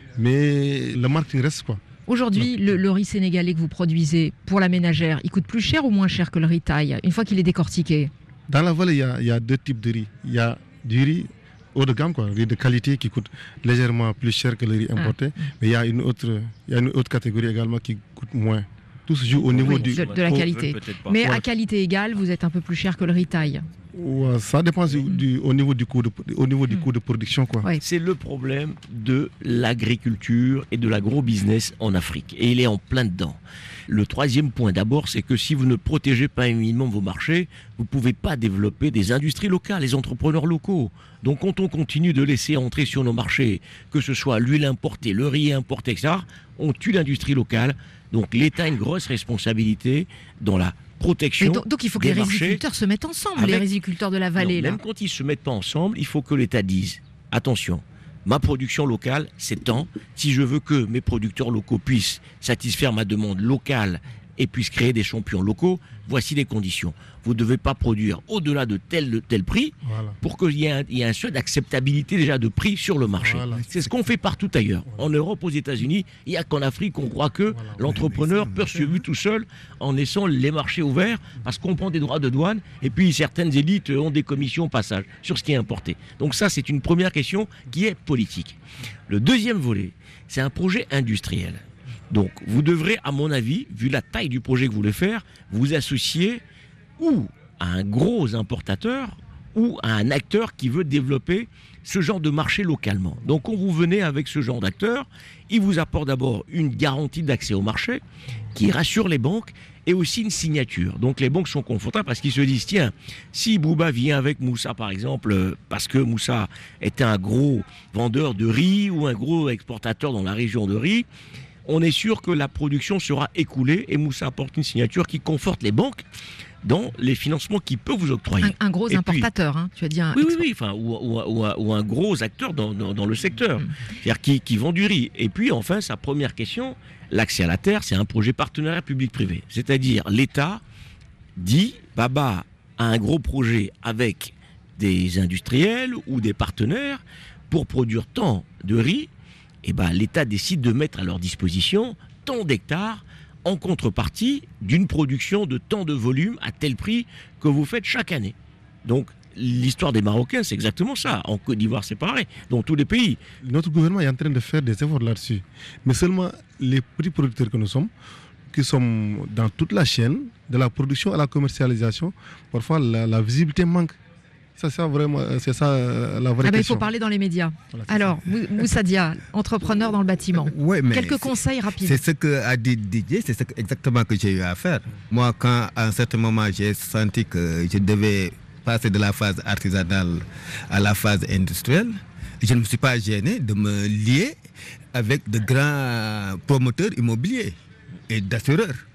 mais le marketing reste, quoi. Aujourd'hui, le, le riz sénégalais que vous produisez pour la ménagère, il coûte plus cher ou moins cher que le retail, une fois qu'il est décortiqué? Dans la vallée, il y a, il y a deux types de riz. Il y a du riz haut de gamme, quoi, riz de qualité qui coûte légèrement plus cher que le riz importé. Mais il y a une autre, il y a une autre catégorie également qui coûte moins. Tout se joue au niveau Oui, du. de, de la au- qualité. peut-être pas. Mais à Voilà. qualité égale, vous êtes un peu plus cher que le retail. Ouais, ça dépend du, du- au niveau du coût de, au niveau du Mm. coût de production, quoi. Ouais. C'est le problème de l'agriculture et de l'agro-business en Afrique. Et il est en plein dedans. Le troisième point d'abord, c'est que si vous ne protégez pas un minimum vos marchés, vous ne pouvez pas développer des industries locales, les entrepreneurs locaux. Donc quand on continue de laisser entrer sur nos marchés, que ce soit l'huile importée, le riz importé, et cetera, on tue l'industrie locale. Donc l'État a une grosse responsabilité dans la protection. Mais donc, donc il faut que des les marchés riziculteurs se mettent ensemble, avec- les riziculteurs de la Non, vallée. là. même quand ils ne se mettent pas ensemble, il faut que l'État dise attention, ma production locale, c'est tant. Si je veux que mes producteurs locaux puissent satisfaire ma demande locale et puissent créer des champions locaux, voici les conditions. Vous ne devez pas produire au-delà de tel, de tel prix Voilà. pour qu'il y ait un, il y ait un seuil d'acceptabilité déjà de prix sur le marché. Voilà. C'est ce qu'on fait partout ailleurs. En Europe, aux États-Unis, il n'y a qu'en Afrique qu'on croit que Voilà. l'entrepreneur peut survivre tout seul en laissant les marchés ouverts parce qu'on prend des droits de douane et puis certaines élites ont des commissions au passage sur ce qui est importé. Donc ça, c'est une première question qui est politique. Le deuxième volet, c'est un projet industriel. Donc vous devrez, à mon avis, vu la taille du projet que vous voulez faire, vous associer ou à un gros importateur ou à un acteur qui veut développer ce genre de marché localement. Donc quand vous venez avec ce genre d'acteur, il vous apporte d'abord une garantie d'accès au marché qui rassure les banques et aussi une signature. Donc les banques sont confortables parce qu'ils se disent, tiens, si Bouba vient avec Moussa par exemple, euh, parce que Moussa était un gros vendeur de riz ou un gros exportateur dans la région de riz, on est sûr que la production sera écoulée et Moussa apporte une signature qui conforte les banques dans les financements qu'il peut vous octroyer. Un, un gros Et puis- importateur, hein, tu as dit un Oui, oui, export- oui, enfin, ou, ou- ou- ou un gros acteur dans, dans- dans le secteur, Mm. c'est-à-dire qui, qui vend du riz. Et puis, enfin, sa première question, l'accès à la terre, c'est un projet partenariat public-privé. C'est-à-dire, l'État dit, Baba a un gros projet avec des industriels ou des partenaires pour produire tant de riz, et ben, l'État décide de mettre à leur disposition tant d'hectares en contrepartie d'une production de tant de volume à tel prix que vous faites chaque année. Donc, l'histoire des Marocains, c'est exactement ça. En Côte d'Ivoire, c'est pareil. Dans tous les pays. Notre gouvernement est en train de faire des efforts là-dessus. Mais seulement les petits producteurs que nous sommes, qui sommes dans toute la chaîne, de la production à la commercialisation, parfois la, la visibilité manque. Ça, c'est vraiment, c'est ça euh, la vraie Ah ben, il question. faut parler dans les médias. Voilà, c'est Alors, Mou- Moussa Dia, entrepreneur dans le bâtiment. Ouais, mais Quelques c'est- conseils rapides. C'est ce que a dit Didier, c'est ce que- exactement que j'ai eu à faire. Moi, quand à un certain moment j'ai senti que je devais passer de la phase artisanale à la phase industrielle, je ne me suis pas gêné de me lier avec de grands promoteurs immobiliers et d'assureurs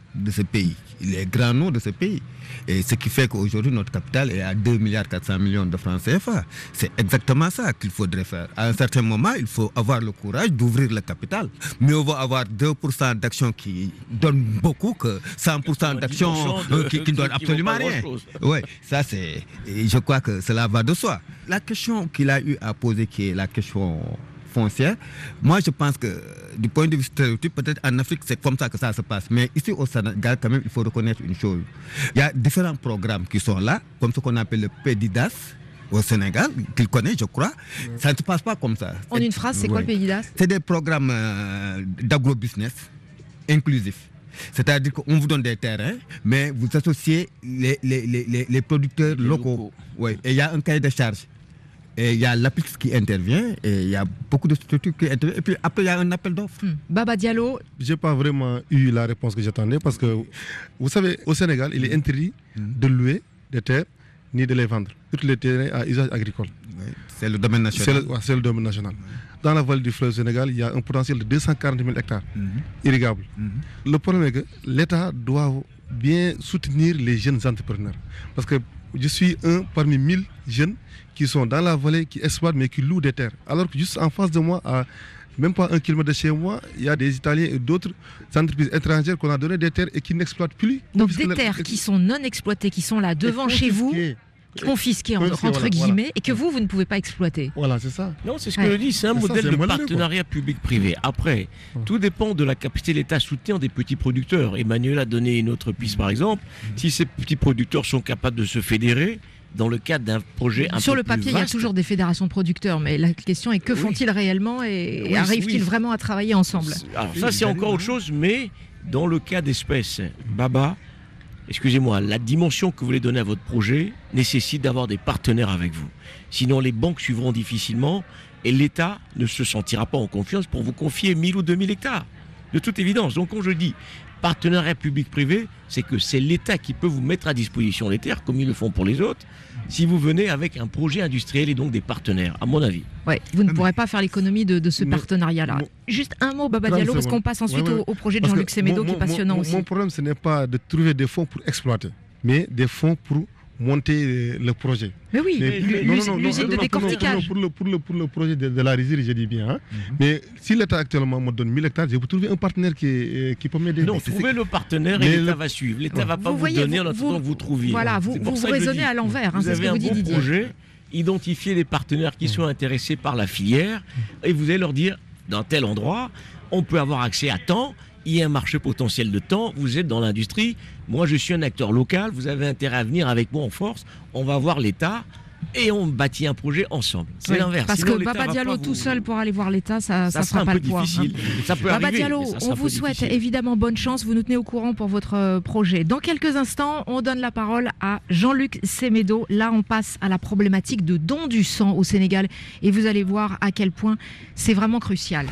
de ce pays, les grands noms de ce pays. Et ce qui fait qu'aujourd'hui, notre capital est à deux milliards quatre cents millions de francs C F A. C'est exactement ça qu'il faudrait faire. À un certain moment, il faut avoir le courage d'ouvrir le capital. Mieux vaut avoir deux pour cent d'actions qui donnent beaucoup que cent pour cent d'actions de, qui, qui ne donnent absolument rien. Oui, ça c'est... Et je crois que cela va de soi. La question qu'il a eu à poser, qui est la question foncière, moi je pense que du point de vue stéréotype, peut-être en Afrique c'est comme ça que ça se passe, mais ici au Sénégal quand même il faut reconnaître une chose, il y a différents programmes qui sont là, comme ce qu'on appelle le PEDIDAS au Sénégal, qu'il connaît je crois, oui. Ça ne se passe pas comme ça. En une phrase, c'est oui. quoi le PEDIDAS? C'est des programmes euh, d'agro-business inclusifs. C'est-à-dire qu'on vous donne des terrains, mais vous associez les, les, les, les producteurs les locaux. locaux. Oui. Et il y a un cahier de charges. Et il y a l'APIX qui intervient, et il y a beaucoup de structures qui interviennent, et puis après il y a un appel d'offres. Hmm. Baba Diallo. Je n'ai pas vraiment eu la réponse que j'attendais, parce que vous savez, au Sénégal, il est interdit de louer des terres ni de les vendre. Tous les terrains à usage agricole. Oui. C'est le domaine national. C'est le, ouais, c'est le domaine national. Oui. Dans la vallée du fleuve Sénégal, il y a un potentiel de deux cent quarante mille hectares mm-hmm. irrigables. Mm-hmm. Le problème est que l'État doit bien soutenir les jeunes entrepreneurs. Parce que je suis un parmi mille jeunes qui sont dans la vallée, qui exploitent mais qui louent des terres. Alors que juste en face de moi, à même pas un kilomètre de chez moi, il y a des Italiens et d'autres entreprises étrangères qu'on a donné des terres et qui n'exploitent plus. Donc des terres la... qui sont non exploitées, qui sont là devant chez vous, confisquées entre, entre guillemets, voilà. Et que vous, vous ne pouvez pas exploiter. Voilà, c'est ça. Non, c'est ce que ouais. je dis, c'est un c'est modèle ça, c'est de partenariat public-privé. Après, ouais. tout dépend de la capacité de l'État à soutenir des petits producteurs. Emmanuel a donné une autre piste, par exemple. Si ces petits producteurs sont capables de se fédérer, dans le cadre d'un projet un Sur peu le papier, plus il y a toujours des fédérations de producteurs, mais la question est que oui. font-ils réellement et, oui, et arrivent-ils oui. vraiment à travailler ensemble? Alors ça, c'est encore autre chose, mais dans le cas d'espèces, Baba, excusez-moi, la dimension que vous voulez donner à votre projet nécessite d'avoir des partenaires avec vous. Sinon, les banques suivront difficilement et l'État ne se sentira pas en confiance pour vous confier mille ou deux mille hectares. De toute évidence. Donc, quand je dis partenariat public-privé, c'est que c'est l'État qui peut vous mettre à disposition les terres, comme ils le font pour les autres, si vous venez avec un projet industriel et donc des partenaires, à mon avis. Oui, vous ne pourrez pas faire l'économie de, de ce partenariat-là. Mon, Juste un mot, Baba Diallo, parce qu'on passe ensuite ouais, ouais. Au, au projet de Parce Jean-Luc Semedo, qui est passionnant mon, aussi. Mon problème, ce n'est pas de trouver des fonds pour exploiter, mais des fonds pour monter le projet. Mais oui, l'usine de décortiquage. Pour le, pour, le, pour le projet de, de la résine, je dis bien. Hein. Mm-hmm. Mais si l'État actuellement me donne mille hectares, je vais trouver un partenaire qui, qui peut m'aider. Non, trouvez le partenaire et l'État le... va suivre. L'État ne va pas vous, vous donner en attendant que vous trouviez. Voilà, vous, vous, vous raisonnez à l'envers, hein, c'est ce que vous dites, Didier. Projet, identifiez les partenaires qui sont intéressés par la filière et vous allez leur dire, dans tel endroit, on peut avoir accès à temps. Il y a un marché potentiel de temps, vous êtes dans l'industrie, moi je suis un acteur local, vous avez intérêt à venir avec moi en force, on va voir l'État et on bâtit un projet ensemble. C'est oui, l'inverse. Parce Sinon, que Baba Diallo tout vous... seul pour aller voir l'État, ça ne fera pas le poids. Hein. Ça peut Baba arriver, Diallo, on vous souhaite difficile. évidemment bonne chance, vous nous tenez au courant pour votre projet. Dans quelques instants, on donne la parole à Jean-Luc Semedo. Là, on passe à la problématique de don du sang au Sénégal et vous allez voir à quel point c'est vraiment crucial.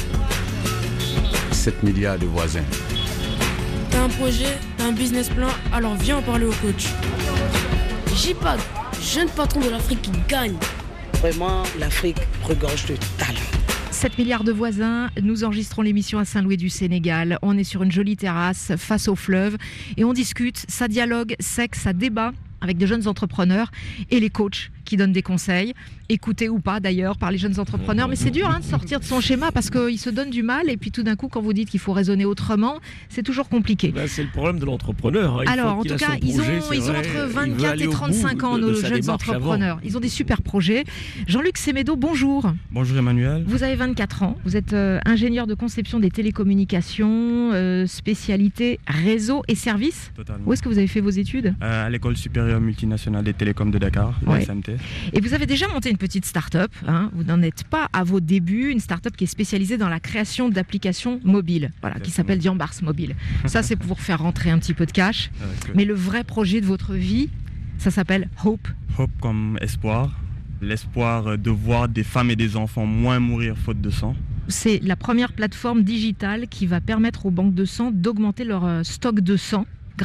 sept milliards de voisins. T'as un projet, t'as un business plan, alors viens en parler au coach. J P A D, jeune patron de l'Afrique qui gagne. Vraiment, l'Afrique regorge de talent. sept milliards de voisins, nous enregistrons l'émission à Saint-Louis du Sénégal. On est sur une jolie terrasse face au fleuve et on discute, ça dialogue, sexe, ça débat avec de jeunes entrepreneurs et les coachs qui donnent des conseils, écoutés ou pas d'ailleurs par les jeunes entrepreneurs. Mais c'est dur hein, de sortir de son schéma parce qu'ils se donnent du mal et puis tout d'un coup quand vous dites qu'il faut raisonner autrement, c'est toujours compliqué. Ben, c'est le problème de l'entrepreneur. Hein. Alors en tout cas, ils ont, ils ont entre vingt-quatre et trente-cinq ans, nos jeunes entrepreneurs. Avant. Ils ont des super projets. Jean-Luc Semedo, bonjour. Bonjour Emmanuel. Vous avez vingt-quatre ans, vous êtes euh, ingénieur de conception des télécommunications, euh, spécialité réseau et services. Totalement. Où est-ce que vous avez fait vos études? euh, À l'école supérieure multinationale des télécoms de Dakar, ouais. la S M T. Et vous avez déjà monté une petite start-up, hein, vous n'en êtes pas à vos débuts, une start-up qui est spécialisée dans la création d'applications mobiles, voilà, qui s'appelle Diambars Mobile. Ça, c'est pour vous faire rentrer un petit peu de cash. Okay. Mais le vrai projet de votre vie, ça s'appelle Hope. Hope comme espoir, l'espoir de voir des femmes et des enfants moins mourir faute de sang. C'est la première plateforme digitale qui va permettre aux banques de sang d'augmenter leur stock de sang grâce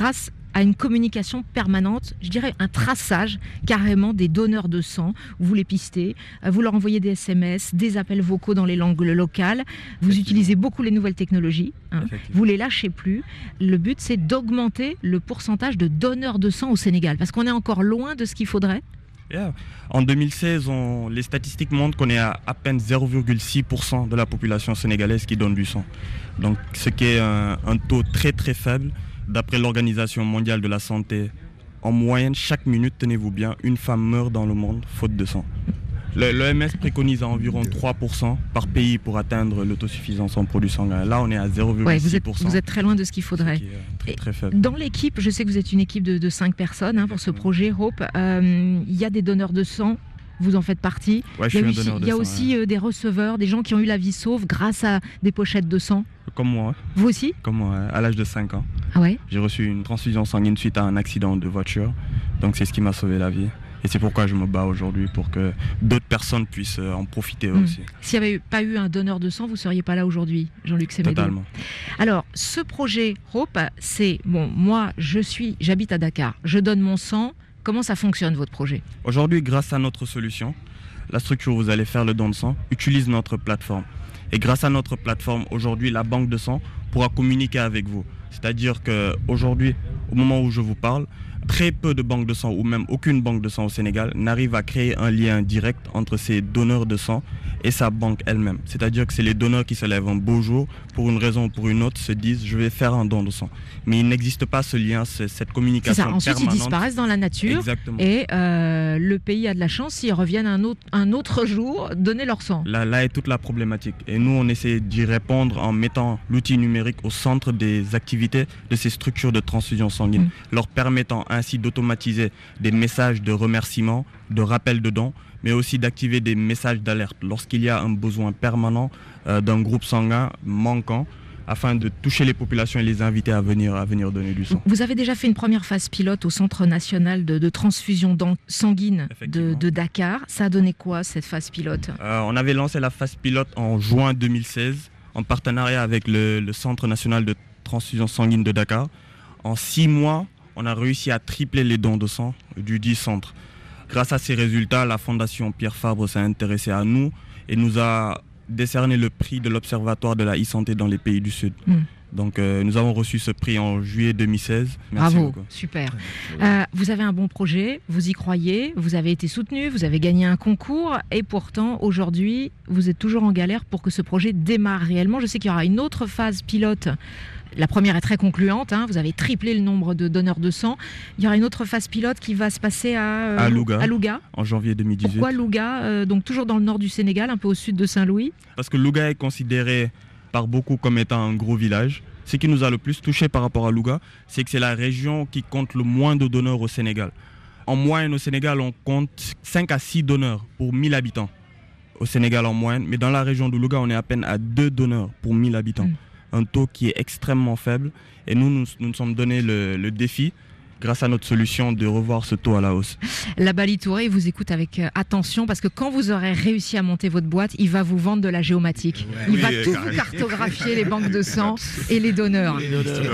à une communication permanente, je dirais un traçage carrément des donneurs de sang. Vous les pistez, vous leur envoyez des S M S, des appels vocaux dans les langues locales. Vous utilisez beaucoup les nouvelles technologies. Hein. Vous les lâchez plus. Le but, c'est d'augmenter le pourcentage de donneurs de sang au Sénégal, parce qu'on est encore loin de ce qu'il faudrait. Yeah. En deux mille seize, on, les statistiques montrent qu'on est à à peine zéro virgule six pour cent de la population sénégalaise qui donne du sang. Donc, ce qui est un, un taux très très faible. D'après l'Organisation mondiale de la santé, en moyenne, chaque minute, tenez-vous bien, une femme meurt dans le monde faute de sang. L'O M S préconise à environ trois pour cent par pays pour atteindre l'autosuffisance en produits sanguins. Là, on est à zéro virgule six pour cent. Ouais, vous, êtes, vous êtes très loin de ce qu'il faudrait. Ce qui est très, très faible. Dans l'équipe, je sais que vous êtes une équipe de, de cinq personnes hein, pour ce projet Hope. Euh, il y a des donneurs de sang. Vous en faites partie. Ouais, je il y a, suis un donneur de il y a sang, aussi ouais. euh, des receveurs, des gens qui ont eu la vie sauve grâce à des pochettes de sang. Comme moi. Vous aussi? Comme moi, à l'âge de cinq ans. Ah ouais? J'ai reçu une transfusion sanguine suite à un accident de voiture. Donc c'est ce qui m'a sauvé la vie. Et c'est pourquoi je me bats aujourd'hui, pour que d'autres personnes puissent en profiter mmh. aussi. S'il n'y avait pas eu un donneur de sang, vous ne seriez pas là aujourd'hui, Jean-Luc Semedo. Totalement. Alors, ce projet Hope, c'est, bon, moi, je suis, j'habite à Dakar, je donne mon sang. Comment ça fonctionne, votre projet? Aujourd'hui, grâce à notre solution, la structure où vous allez faire le don de sang utilise notre plateforme. Et grâce à notre plateforme, aujourd'hui, la banque de sang pourra communiquer avec vous. C'est-à-dire qu'aujourd'hui, au moment où je vous parle, très peu de banques de sang ou même aucune banque de sang au Sénégal n'arrive à créer un lien direct entre ces donneurs de sang et sa banque elle-même. C'est-à-dire que c'est les donneurs qui se lèvent un beau jour, pour une raison ou pour une autre, se disent « je vais faire un don de sang ». Mais il n'existe pas ce lien, cette communication permanente. Ensuite, ils disparaissent dans la nature. Exactement. Et euh, le pays a de la chance s'ils reviennent un autre, un autre jour donner leur sang. Là, là est toute la problématique. Et nous, on essaie d'y répondre en mettant l'outil numérique au centre des activités de ces structures de transfusion sanguine, mmh. leur permettant ainsi d'automatiser des messages de remerciement, de rappel de dons, mais aussi d'activer des messages d'alerte lorsqu'il y a un besoin permanent euh, d'un groupe sanguin manquant, afin de toucher les populations et les inviter à venir, à venir donner du sang. Vous avez déjà fait une première phase pilote au Centre national de, de transfusion sanguine de, de Dakar. Ça a donné quoi, cette phase pilote? euh, On avait lancé la phase pilote en juin deux mille seize, en partenariat avec le, le Centre national de transfusion sanguine de Dakar. En six mois, on a réussi à tripler les dons de sang du dit centre. Grâce à ces résultats, la Fondation Pierre Fabre s'est intéressée à nous et nous a décerné le prix de l'Observatoire de la e-santé dans les pays du Sud. Mmh. Donc euh, nous avons reçu ce prix en juillet deux mille seize. Merci Bravo, beaucoup. Super. Euh, vous avez un bon projet, vous y croyez, vous avez été soutenu, vous avez gagné un concours et pourtant aujourd'hui vous êtes toujours en galère pour que ce projet démarre réellement. Je sais qu'il y aura une autre phase pilote. La première est très concluante, hein. Vous avez triplé le nombre de donneurs de sang. Il y aura une autre phase pilote qui va se passer à, euh, à, Louga, à Louga, en janvier deux mille dix-huit. Pourquoi Louga, euh, donc toujours dans le nord du Sénégal, un peu au sud de Saint-Louis? Parce que Louga est considéré par beaucoup comme étant un gros village. Ce qui nous a le plus touché par rapport à Louga, c'est que c'est la région qui compte le moins de donneurs au Sénégal. En moyenne au Sénégal, on compte cinq à six donneurs pour mille habitants au Sénégal en moyenne. Mais dans la région de Louga, on est à peine à deux donneurs pour mille habitants. Mmh. Un taux qui est extrêmement faible. Et nous, nous nous, nous sommes donné le, le défi, grâce à notre solution, de revoir ce taux à la hausse. La Bali Touré vous écoute avec attention, parce que quand vous aurez réussi à monter votre boîte, il va vous vendre de la géomatique. Ouais, il oui, va tout vous cartographier, les banques de sang et les donneurs. Les donneurs.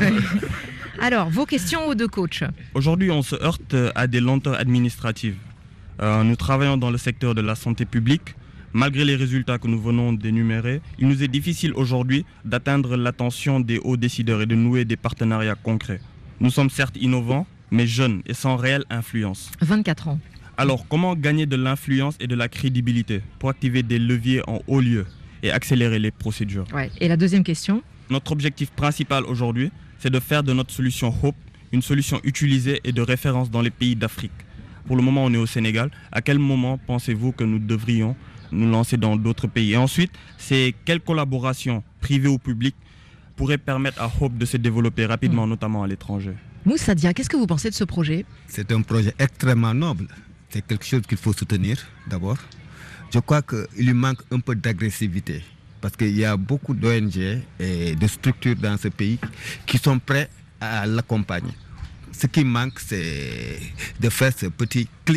Alors, vos questions aux deux coachs. Aujourd'hui, on se heurte à des lenteurs administratives. Euh, nous travaillons dans le secteur de la santé publique. Malgré les résultats que nous venons d'énumérer, il nous est difficile aujourd'hui d'atteindre l'attention des hauts décideurs et de nouer des partenariats concrets. Nous sommes certes innovants, mais jeunes et sans réelle influence. vingt-quatre ans. Alors, comment gagner de l'influence et de la crédibilité pour activer des leviers en haut lieu et accélérer les procédures? Ouais. Et la deuxième question? Notre objectif principal aujourd'hui, c'est de faire de notre solution Hope une solution utilisée et de référence dans les pays d'Afrique. Pour le moment, on est au Sénégal. À quel moment pensez-vous que nous devrions nous lancer dans d'autres pays? Et ensuite, c'est quelle collaboration privée ou publique pourrait permettre à Hope de se développer rapidement, mmh. notamment à l'étranger? Moussa Dia, qu'est-ce que vous pensez de ce projet? C'est un projet extrêmement noble. C'est quelque chose qu'il faut soutenir d'abord. Je crois qu'il lui manque un peu d'agressivité parce qu'il y a beaucoup d'O N G et de structures dans ce pays qui sont prêts à l'accompagner. Ce qui manque, c'est de faire ce petit clic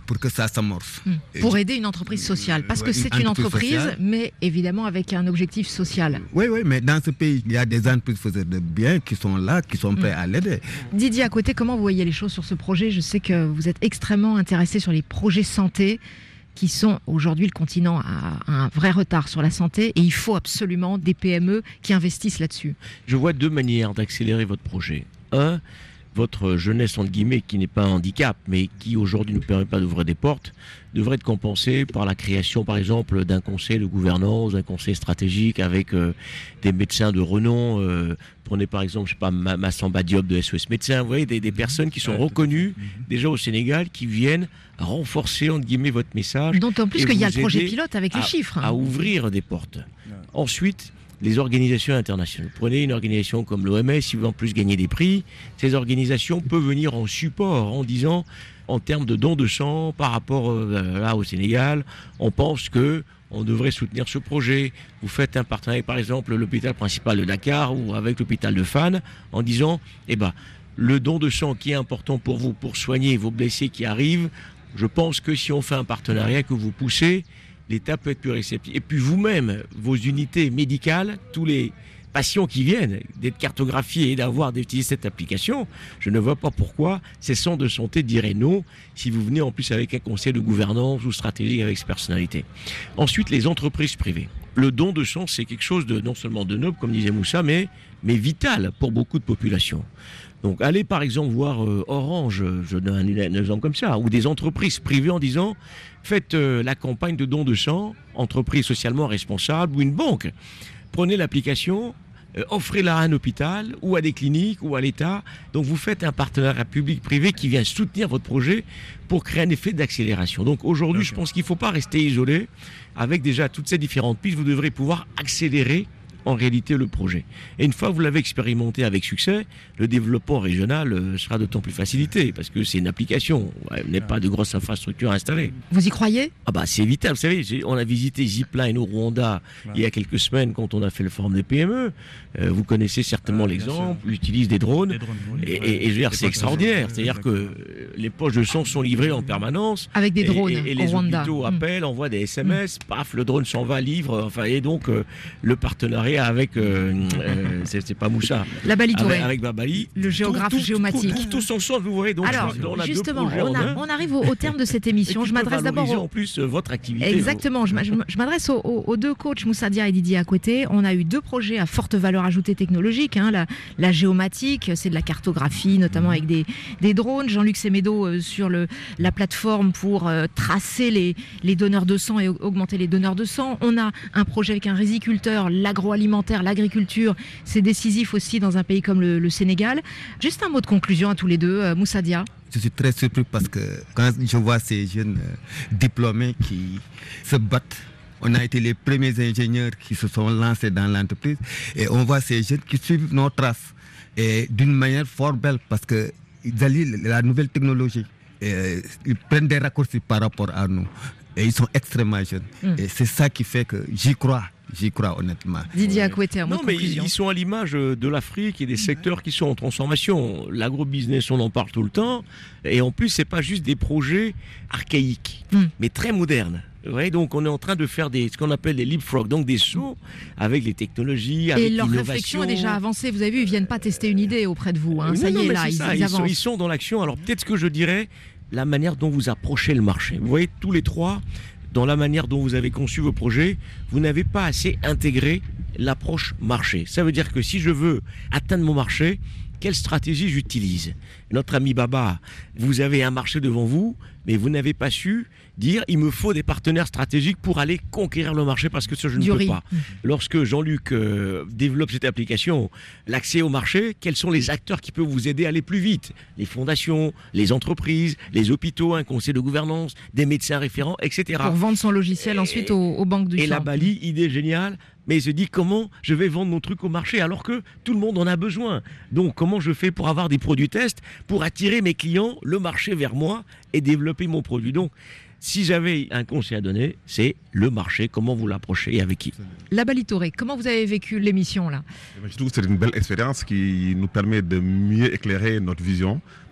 pour que ça s'amorce. Mmh. Pour aider une entreprise sociale, parce que Ouais, c'est une une entreprise entreprise, sociale. mais évidemment avec un objectif social. Oui, oui, mais dans ce pays, il y a des entreprises faiseurs de biens qui sont là, qui sont prêts Mmh. à l'aider. Didier, à côté, comment vous voyez les choses sur ce projet? Je sais que vous êtes extrêmement intéressé sur les projets santé, qui sont aujourd'hui, le continent a un vrai retard sur la santé, et il faut absolument des P M E qui investissent là-dessus. Je vois deux manières d'accélérer votre projet. Un, votre jeunesse, entre guillemets, qui n'est pas un handicap, mais qui aujourd'hui ne permet pas d'ouvrir des portes, devrait être compensée par la création, par exemple, d'un conseil de gouvernance, d'un conseil stratégique avec euh, des médecins de renom. Euh, prenez par exemple, je sais pas, Massamba Diop de S O S Médecins, vous voyez, des, des personnes qui sont reconnues déjà au Sénégal, qui viennent renforcer, entre guillemets, votre message. D'autant plus et qu'il y a vous le projet aider pilote avec les à- chiffres. À ouvrir des portes. Ensuite, les organisations internationales. Prenez une organisation comme l'O M S, si vous voulez en plus gagner des prix, ces organisations peuvent venir en support en disant, en termes de dons de sang par rapport euh, là au Sénégal, on pense que on devrait soutenir ce projet. Vous faites un partenariat, par exemple, l'hôpital principal de Dakar ou avec l'hôpital de Fan, en disant, eh ben, le don de sang qui est important pour vous, pour soigner vos blessés qui arrivent, je pense que si on fait un partenariat que vous poussez, l'État peut être plus réceptif. Et puis vous-même, vos unités médicales, tous les patients qui viennent d'être cartographiés et d'avoir d'utiliser cette application, je ne vois pas pourquoi ces centres de santé diraient non si vous venez en plus avec un conseil de gouvernance ou stratégique avec ces personnalités. Ensuite, les entreprises privées. Le don de sang, c'est quelque chose de non seulement de noble, comme disait Moussa, mais, mais vital pour beaucoup de populations. Donc allez par exemple voir euh, Orange, je donne un, un exemple comme ça, ou des entreprises privées en disant faites euh, la campagne de don de sang, entreprise socialement responsable ou une banque. Prenez l'application, euh, offrez-la à un hôpital ou à des cliniques ou à l'État. Donc vous faites un partenariat public-privé qui vient soutenir votre projet pour créer un effet d'accélération. Donc aujourd'hui, okay. je pense qu'il ne faut pas rester isolé. Avec déjà toutes ces différentes pistes, vous devrez pouvoir accélérer en réalité le projet. Et une fois que vous l'avez expérimenté avec succès, le développement régional euh, sera d'autant plus facilité parce que c'est une application, ouais, il n'y a pas de grosse infrastructure installée. Vous y croyez? Ah bah c'est vital, vous savez, on a visité Zipline au Rwanda ouais. il y a quelques semaines quand on a fait le forum des P M E. Euh, vous connaissez certainement euh, l'exemple, ils utilisent des drones, des drones oui, et, ouais. et, et je veux dire, c'est extraordinaire. C'est-à-dire que les poches de sang sont livrées en permanence. Avec des drones et, et, et les au Rwanda. hôpitaux appellent, envoient des S M S, mmh. paf, le drone s'en va, livre, enfin, et donc euh, le partenariat avec, euh, euh, c'est pas Moussa, la avec, avec Babali, le géographe tout, tout, géomatique. Tout, tout, tout ensemble, vous voyez. Donc, alors, on a justement, deux on, a, on arrive au, au terme de cette émission. Je m'adresse d'abord en plus euh, votre activité. Exactement. Vous. Je, je m'adresse aux, aux, aux deux coachs, Moussa Dia et Didier à côté. On a eu deux projets à forte valeur ajoutée technologique. Hein, la, la géomatique, c'est de la cartographie, notamment avec des, des drones. Jean-Luc Semedo euh, sur le, la plateforme pour euh, tracer les, les donneurs de sang et augmenter les donneurs de sang. On a un projet avec un riziculteur, l'agroalimentaire, l'agriculture. C'est décisif aussi dans un pays comme le, le Sénégal. Juste un mot de conclusion à tous les deux, euh, Moussa Dia. Je suis très surpris parce que quand je vois ces jeunes euh, diplômés qui se battent, on a été les premiers ingénieurs qui se sont lancés dans l'entreprise et on voit ces jeunes qui suivent nos traces et d'une manière fort belle parce qu'ils allient la nouvelle technologie et ils prennent des raccourcis par rapport à nous et ils sont extrêmement jeunes. Mmh. Et c'est ça qui fait que j'y crois. J'y crois honnêtement. Didier Akouete, un mot de conclusion. conclusion. Ils sont à l'image de l'Afrique et des secteurs qui sont en transformation. L'agrobusiness, on en parle tout le temps. Et en plus, c'est pas juste des projets archaïques, mm. mais très modernes. Ouais, donc on est en train de faire des, ce qu'on appelle des leapfrogs, donc des sauts avec les technologies, avec l'innovation. Et leur réflexion est déjà avancée. Vous avez vu, ils viennent pas tester une idée auprès de vous. Hein. Non, ça non, y est, là, est ils, ça. ils ils, avancent. sont, ils sont dans l'action. Alors peut-être que je dirais la manière dont vous approchez le marché. Vous voyez, tous les trois, dans la manière dont vous avez conçu vos projets, vous n'avez pas assez intégré l'approche marché. Ça veut dire que si je veux atteindre mon marché, quelle stratégie j'utilise? Notre ami Baba, vous avez un marché devant vous, mais vous n'avez pas su dire il me faut des partenaires stratégiques pour aller conquérir le marché parce que ça je ne peux pas. Lorsque Jean-Luc euh, développe cette application, l'accès au marché, quels sont les acteurs qui peuvent vous aider à aller plus vite? Les fondations, les entreprises, les hôpitaux, un conseil de gouvernance, des médecins référents, et cetera. Pour vendre son logiciel et, ensuite aux, aux banques du sang. Et la Bali, idée géniale, mais il se dit comment je vais vendre mon truc au marché alors que tout le monde en a besoin. Donc comment je fais pour avoir des produits tests, pour attirer mes clients, le marché vers moi et développer mon produit. Donc si j'avais un conseil à donner, c'est le marché, comment vous l'approchez et avec qui. La Bali Touré, comment vous avez vécu l'émission là? Je trouve que c'est une belle expérience qui nous permet de mieux éclairer notre vision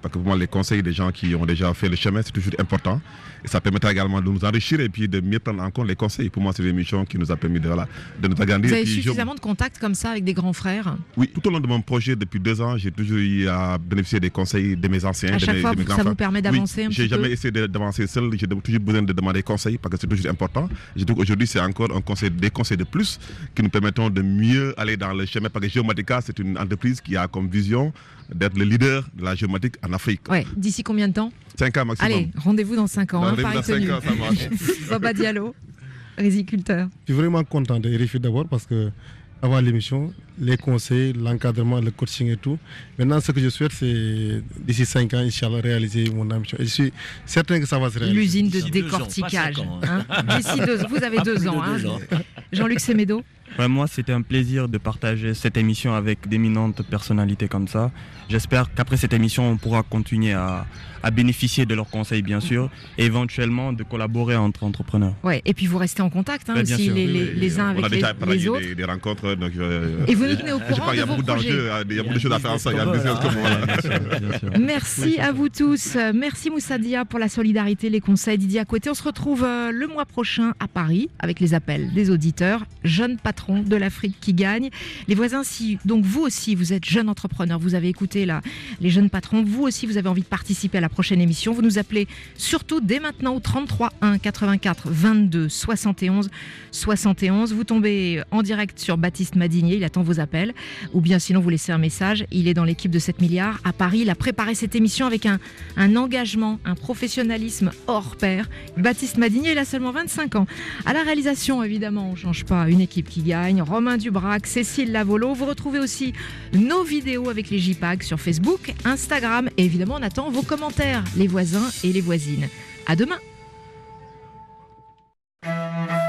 parce que pour moi, les conseils des gens qui ont déjà fait le chemin, c'est toujours important. Et ça permettra également de nous enrichir et puis de mieux prendre en compte les conseils. Pour moi, c'est une émission qui nous a permis de, voilà, de nous agrandir. Vous avez puis suffisamment je... de contacts comme ça avec des grands frères? Oui, tout au long de mon projet, depuis deux ans, j'ai toujours eu à bénéficier des conseils de mes anciens. À chaque de mes, fois, de mes ça vous permet d'avancer oui, un petit peu? J'ai jamais essayé d'avancer seul, j'ai toujours besoin de demander conseil parce que c'est toujours important. Je trouve qu'aujourd'hui, c'est encore un conseil, des conseils de plus qui nous permettront de mieux aller dans le chemin. Parce que Geomatica, c'est une entreprise qui a comme vision d'être le leader de la géomatique en Afrique. Ouais. D'ici combien de temps? cinq ans maximum. Allez, rendez-vous dans cinq ans. Non, hein, rendez-vous dans cinq ans, ça marche. Baba Diallo, riziculteur. Je suis vraiment content de R F I d'abord parce que avant l'émission, les conseils, l'encadrement, le coaching et tout. Maintenant, ce que je souhaite, c'est d'ici cinq ans, Inch'Allah, réaliser mon ambition. Et je suis certain que ça va se réaliser. L'usine de décortiquage. Ans, hein. Hein. D'ici deux ans. Vous avez deux Plus ans. de deux Hein. ans. Jean-Luc Semedo. Ouais, moi, c'était un plaisir de partager cette émission avec d'éminentes personnalités comme ça. J'espère qu'après cette émission, on pourra continuer à, à bénéficier de leurs conseils, bien sûr, et éventuellement de collaborer entre entrepreneurs. Ouais, et puis vous restez en contact hein, Ouais, bien aussi, sûr. les, Oui, les, oui, les uns On avec a déjà les, les autres. des, des rencontres. Donc, euh, Et vous nous tenez au je courant pense, il y a de vos beaucoup projets. d'enjeux, il y a beaucoup de choses à faire ensemble. Il y a le business comme voilà. Merci à vous tous. Merci Moussa Dia pour la solidarité, les conseils. Didier Akoueté. On se retrouve euh, le mois prochain à Paris avec les appels des auditeurs, jeunes patrons de l'Afrique qui gagnent. Les voisins, si donc vous aussi vous êtes jeune entrepreneur, vous avez écouté là les jeunes patrons, vous aussi vous avez envie de participer à la prochaine émission, vous nous appelez surtout dès maintenant au trente-trois un quatre-vingt-quatre vingt-deux soixante et onze soixante et onze. Vous tombez en direct sur Baptiste Madinier, il attend vos appels, ou bien sinon vous laissez un message. Il est dans l'équipe de sept milliards à Paris. Il a préparé cette émission avec un, un engagement, un professionnalisme hors pair. Baptiste Madinier, il a seulement vingt-cinq ans. À la réalisation, évidemment, on ne change pas, une équipe qui gagne. Romain Dubrac, Cécile Lavolo. Vous retrouvez aussi nos vidéos avec les J P A G sur Facebook, Instagram, et évidemment on attend vos commentaires, les voisins et les voisines. À demain.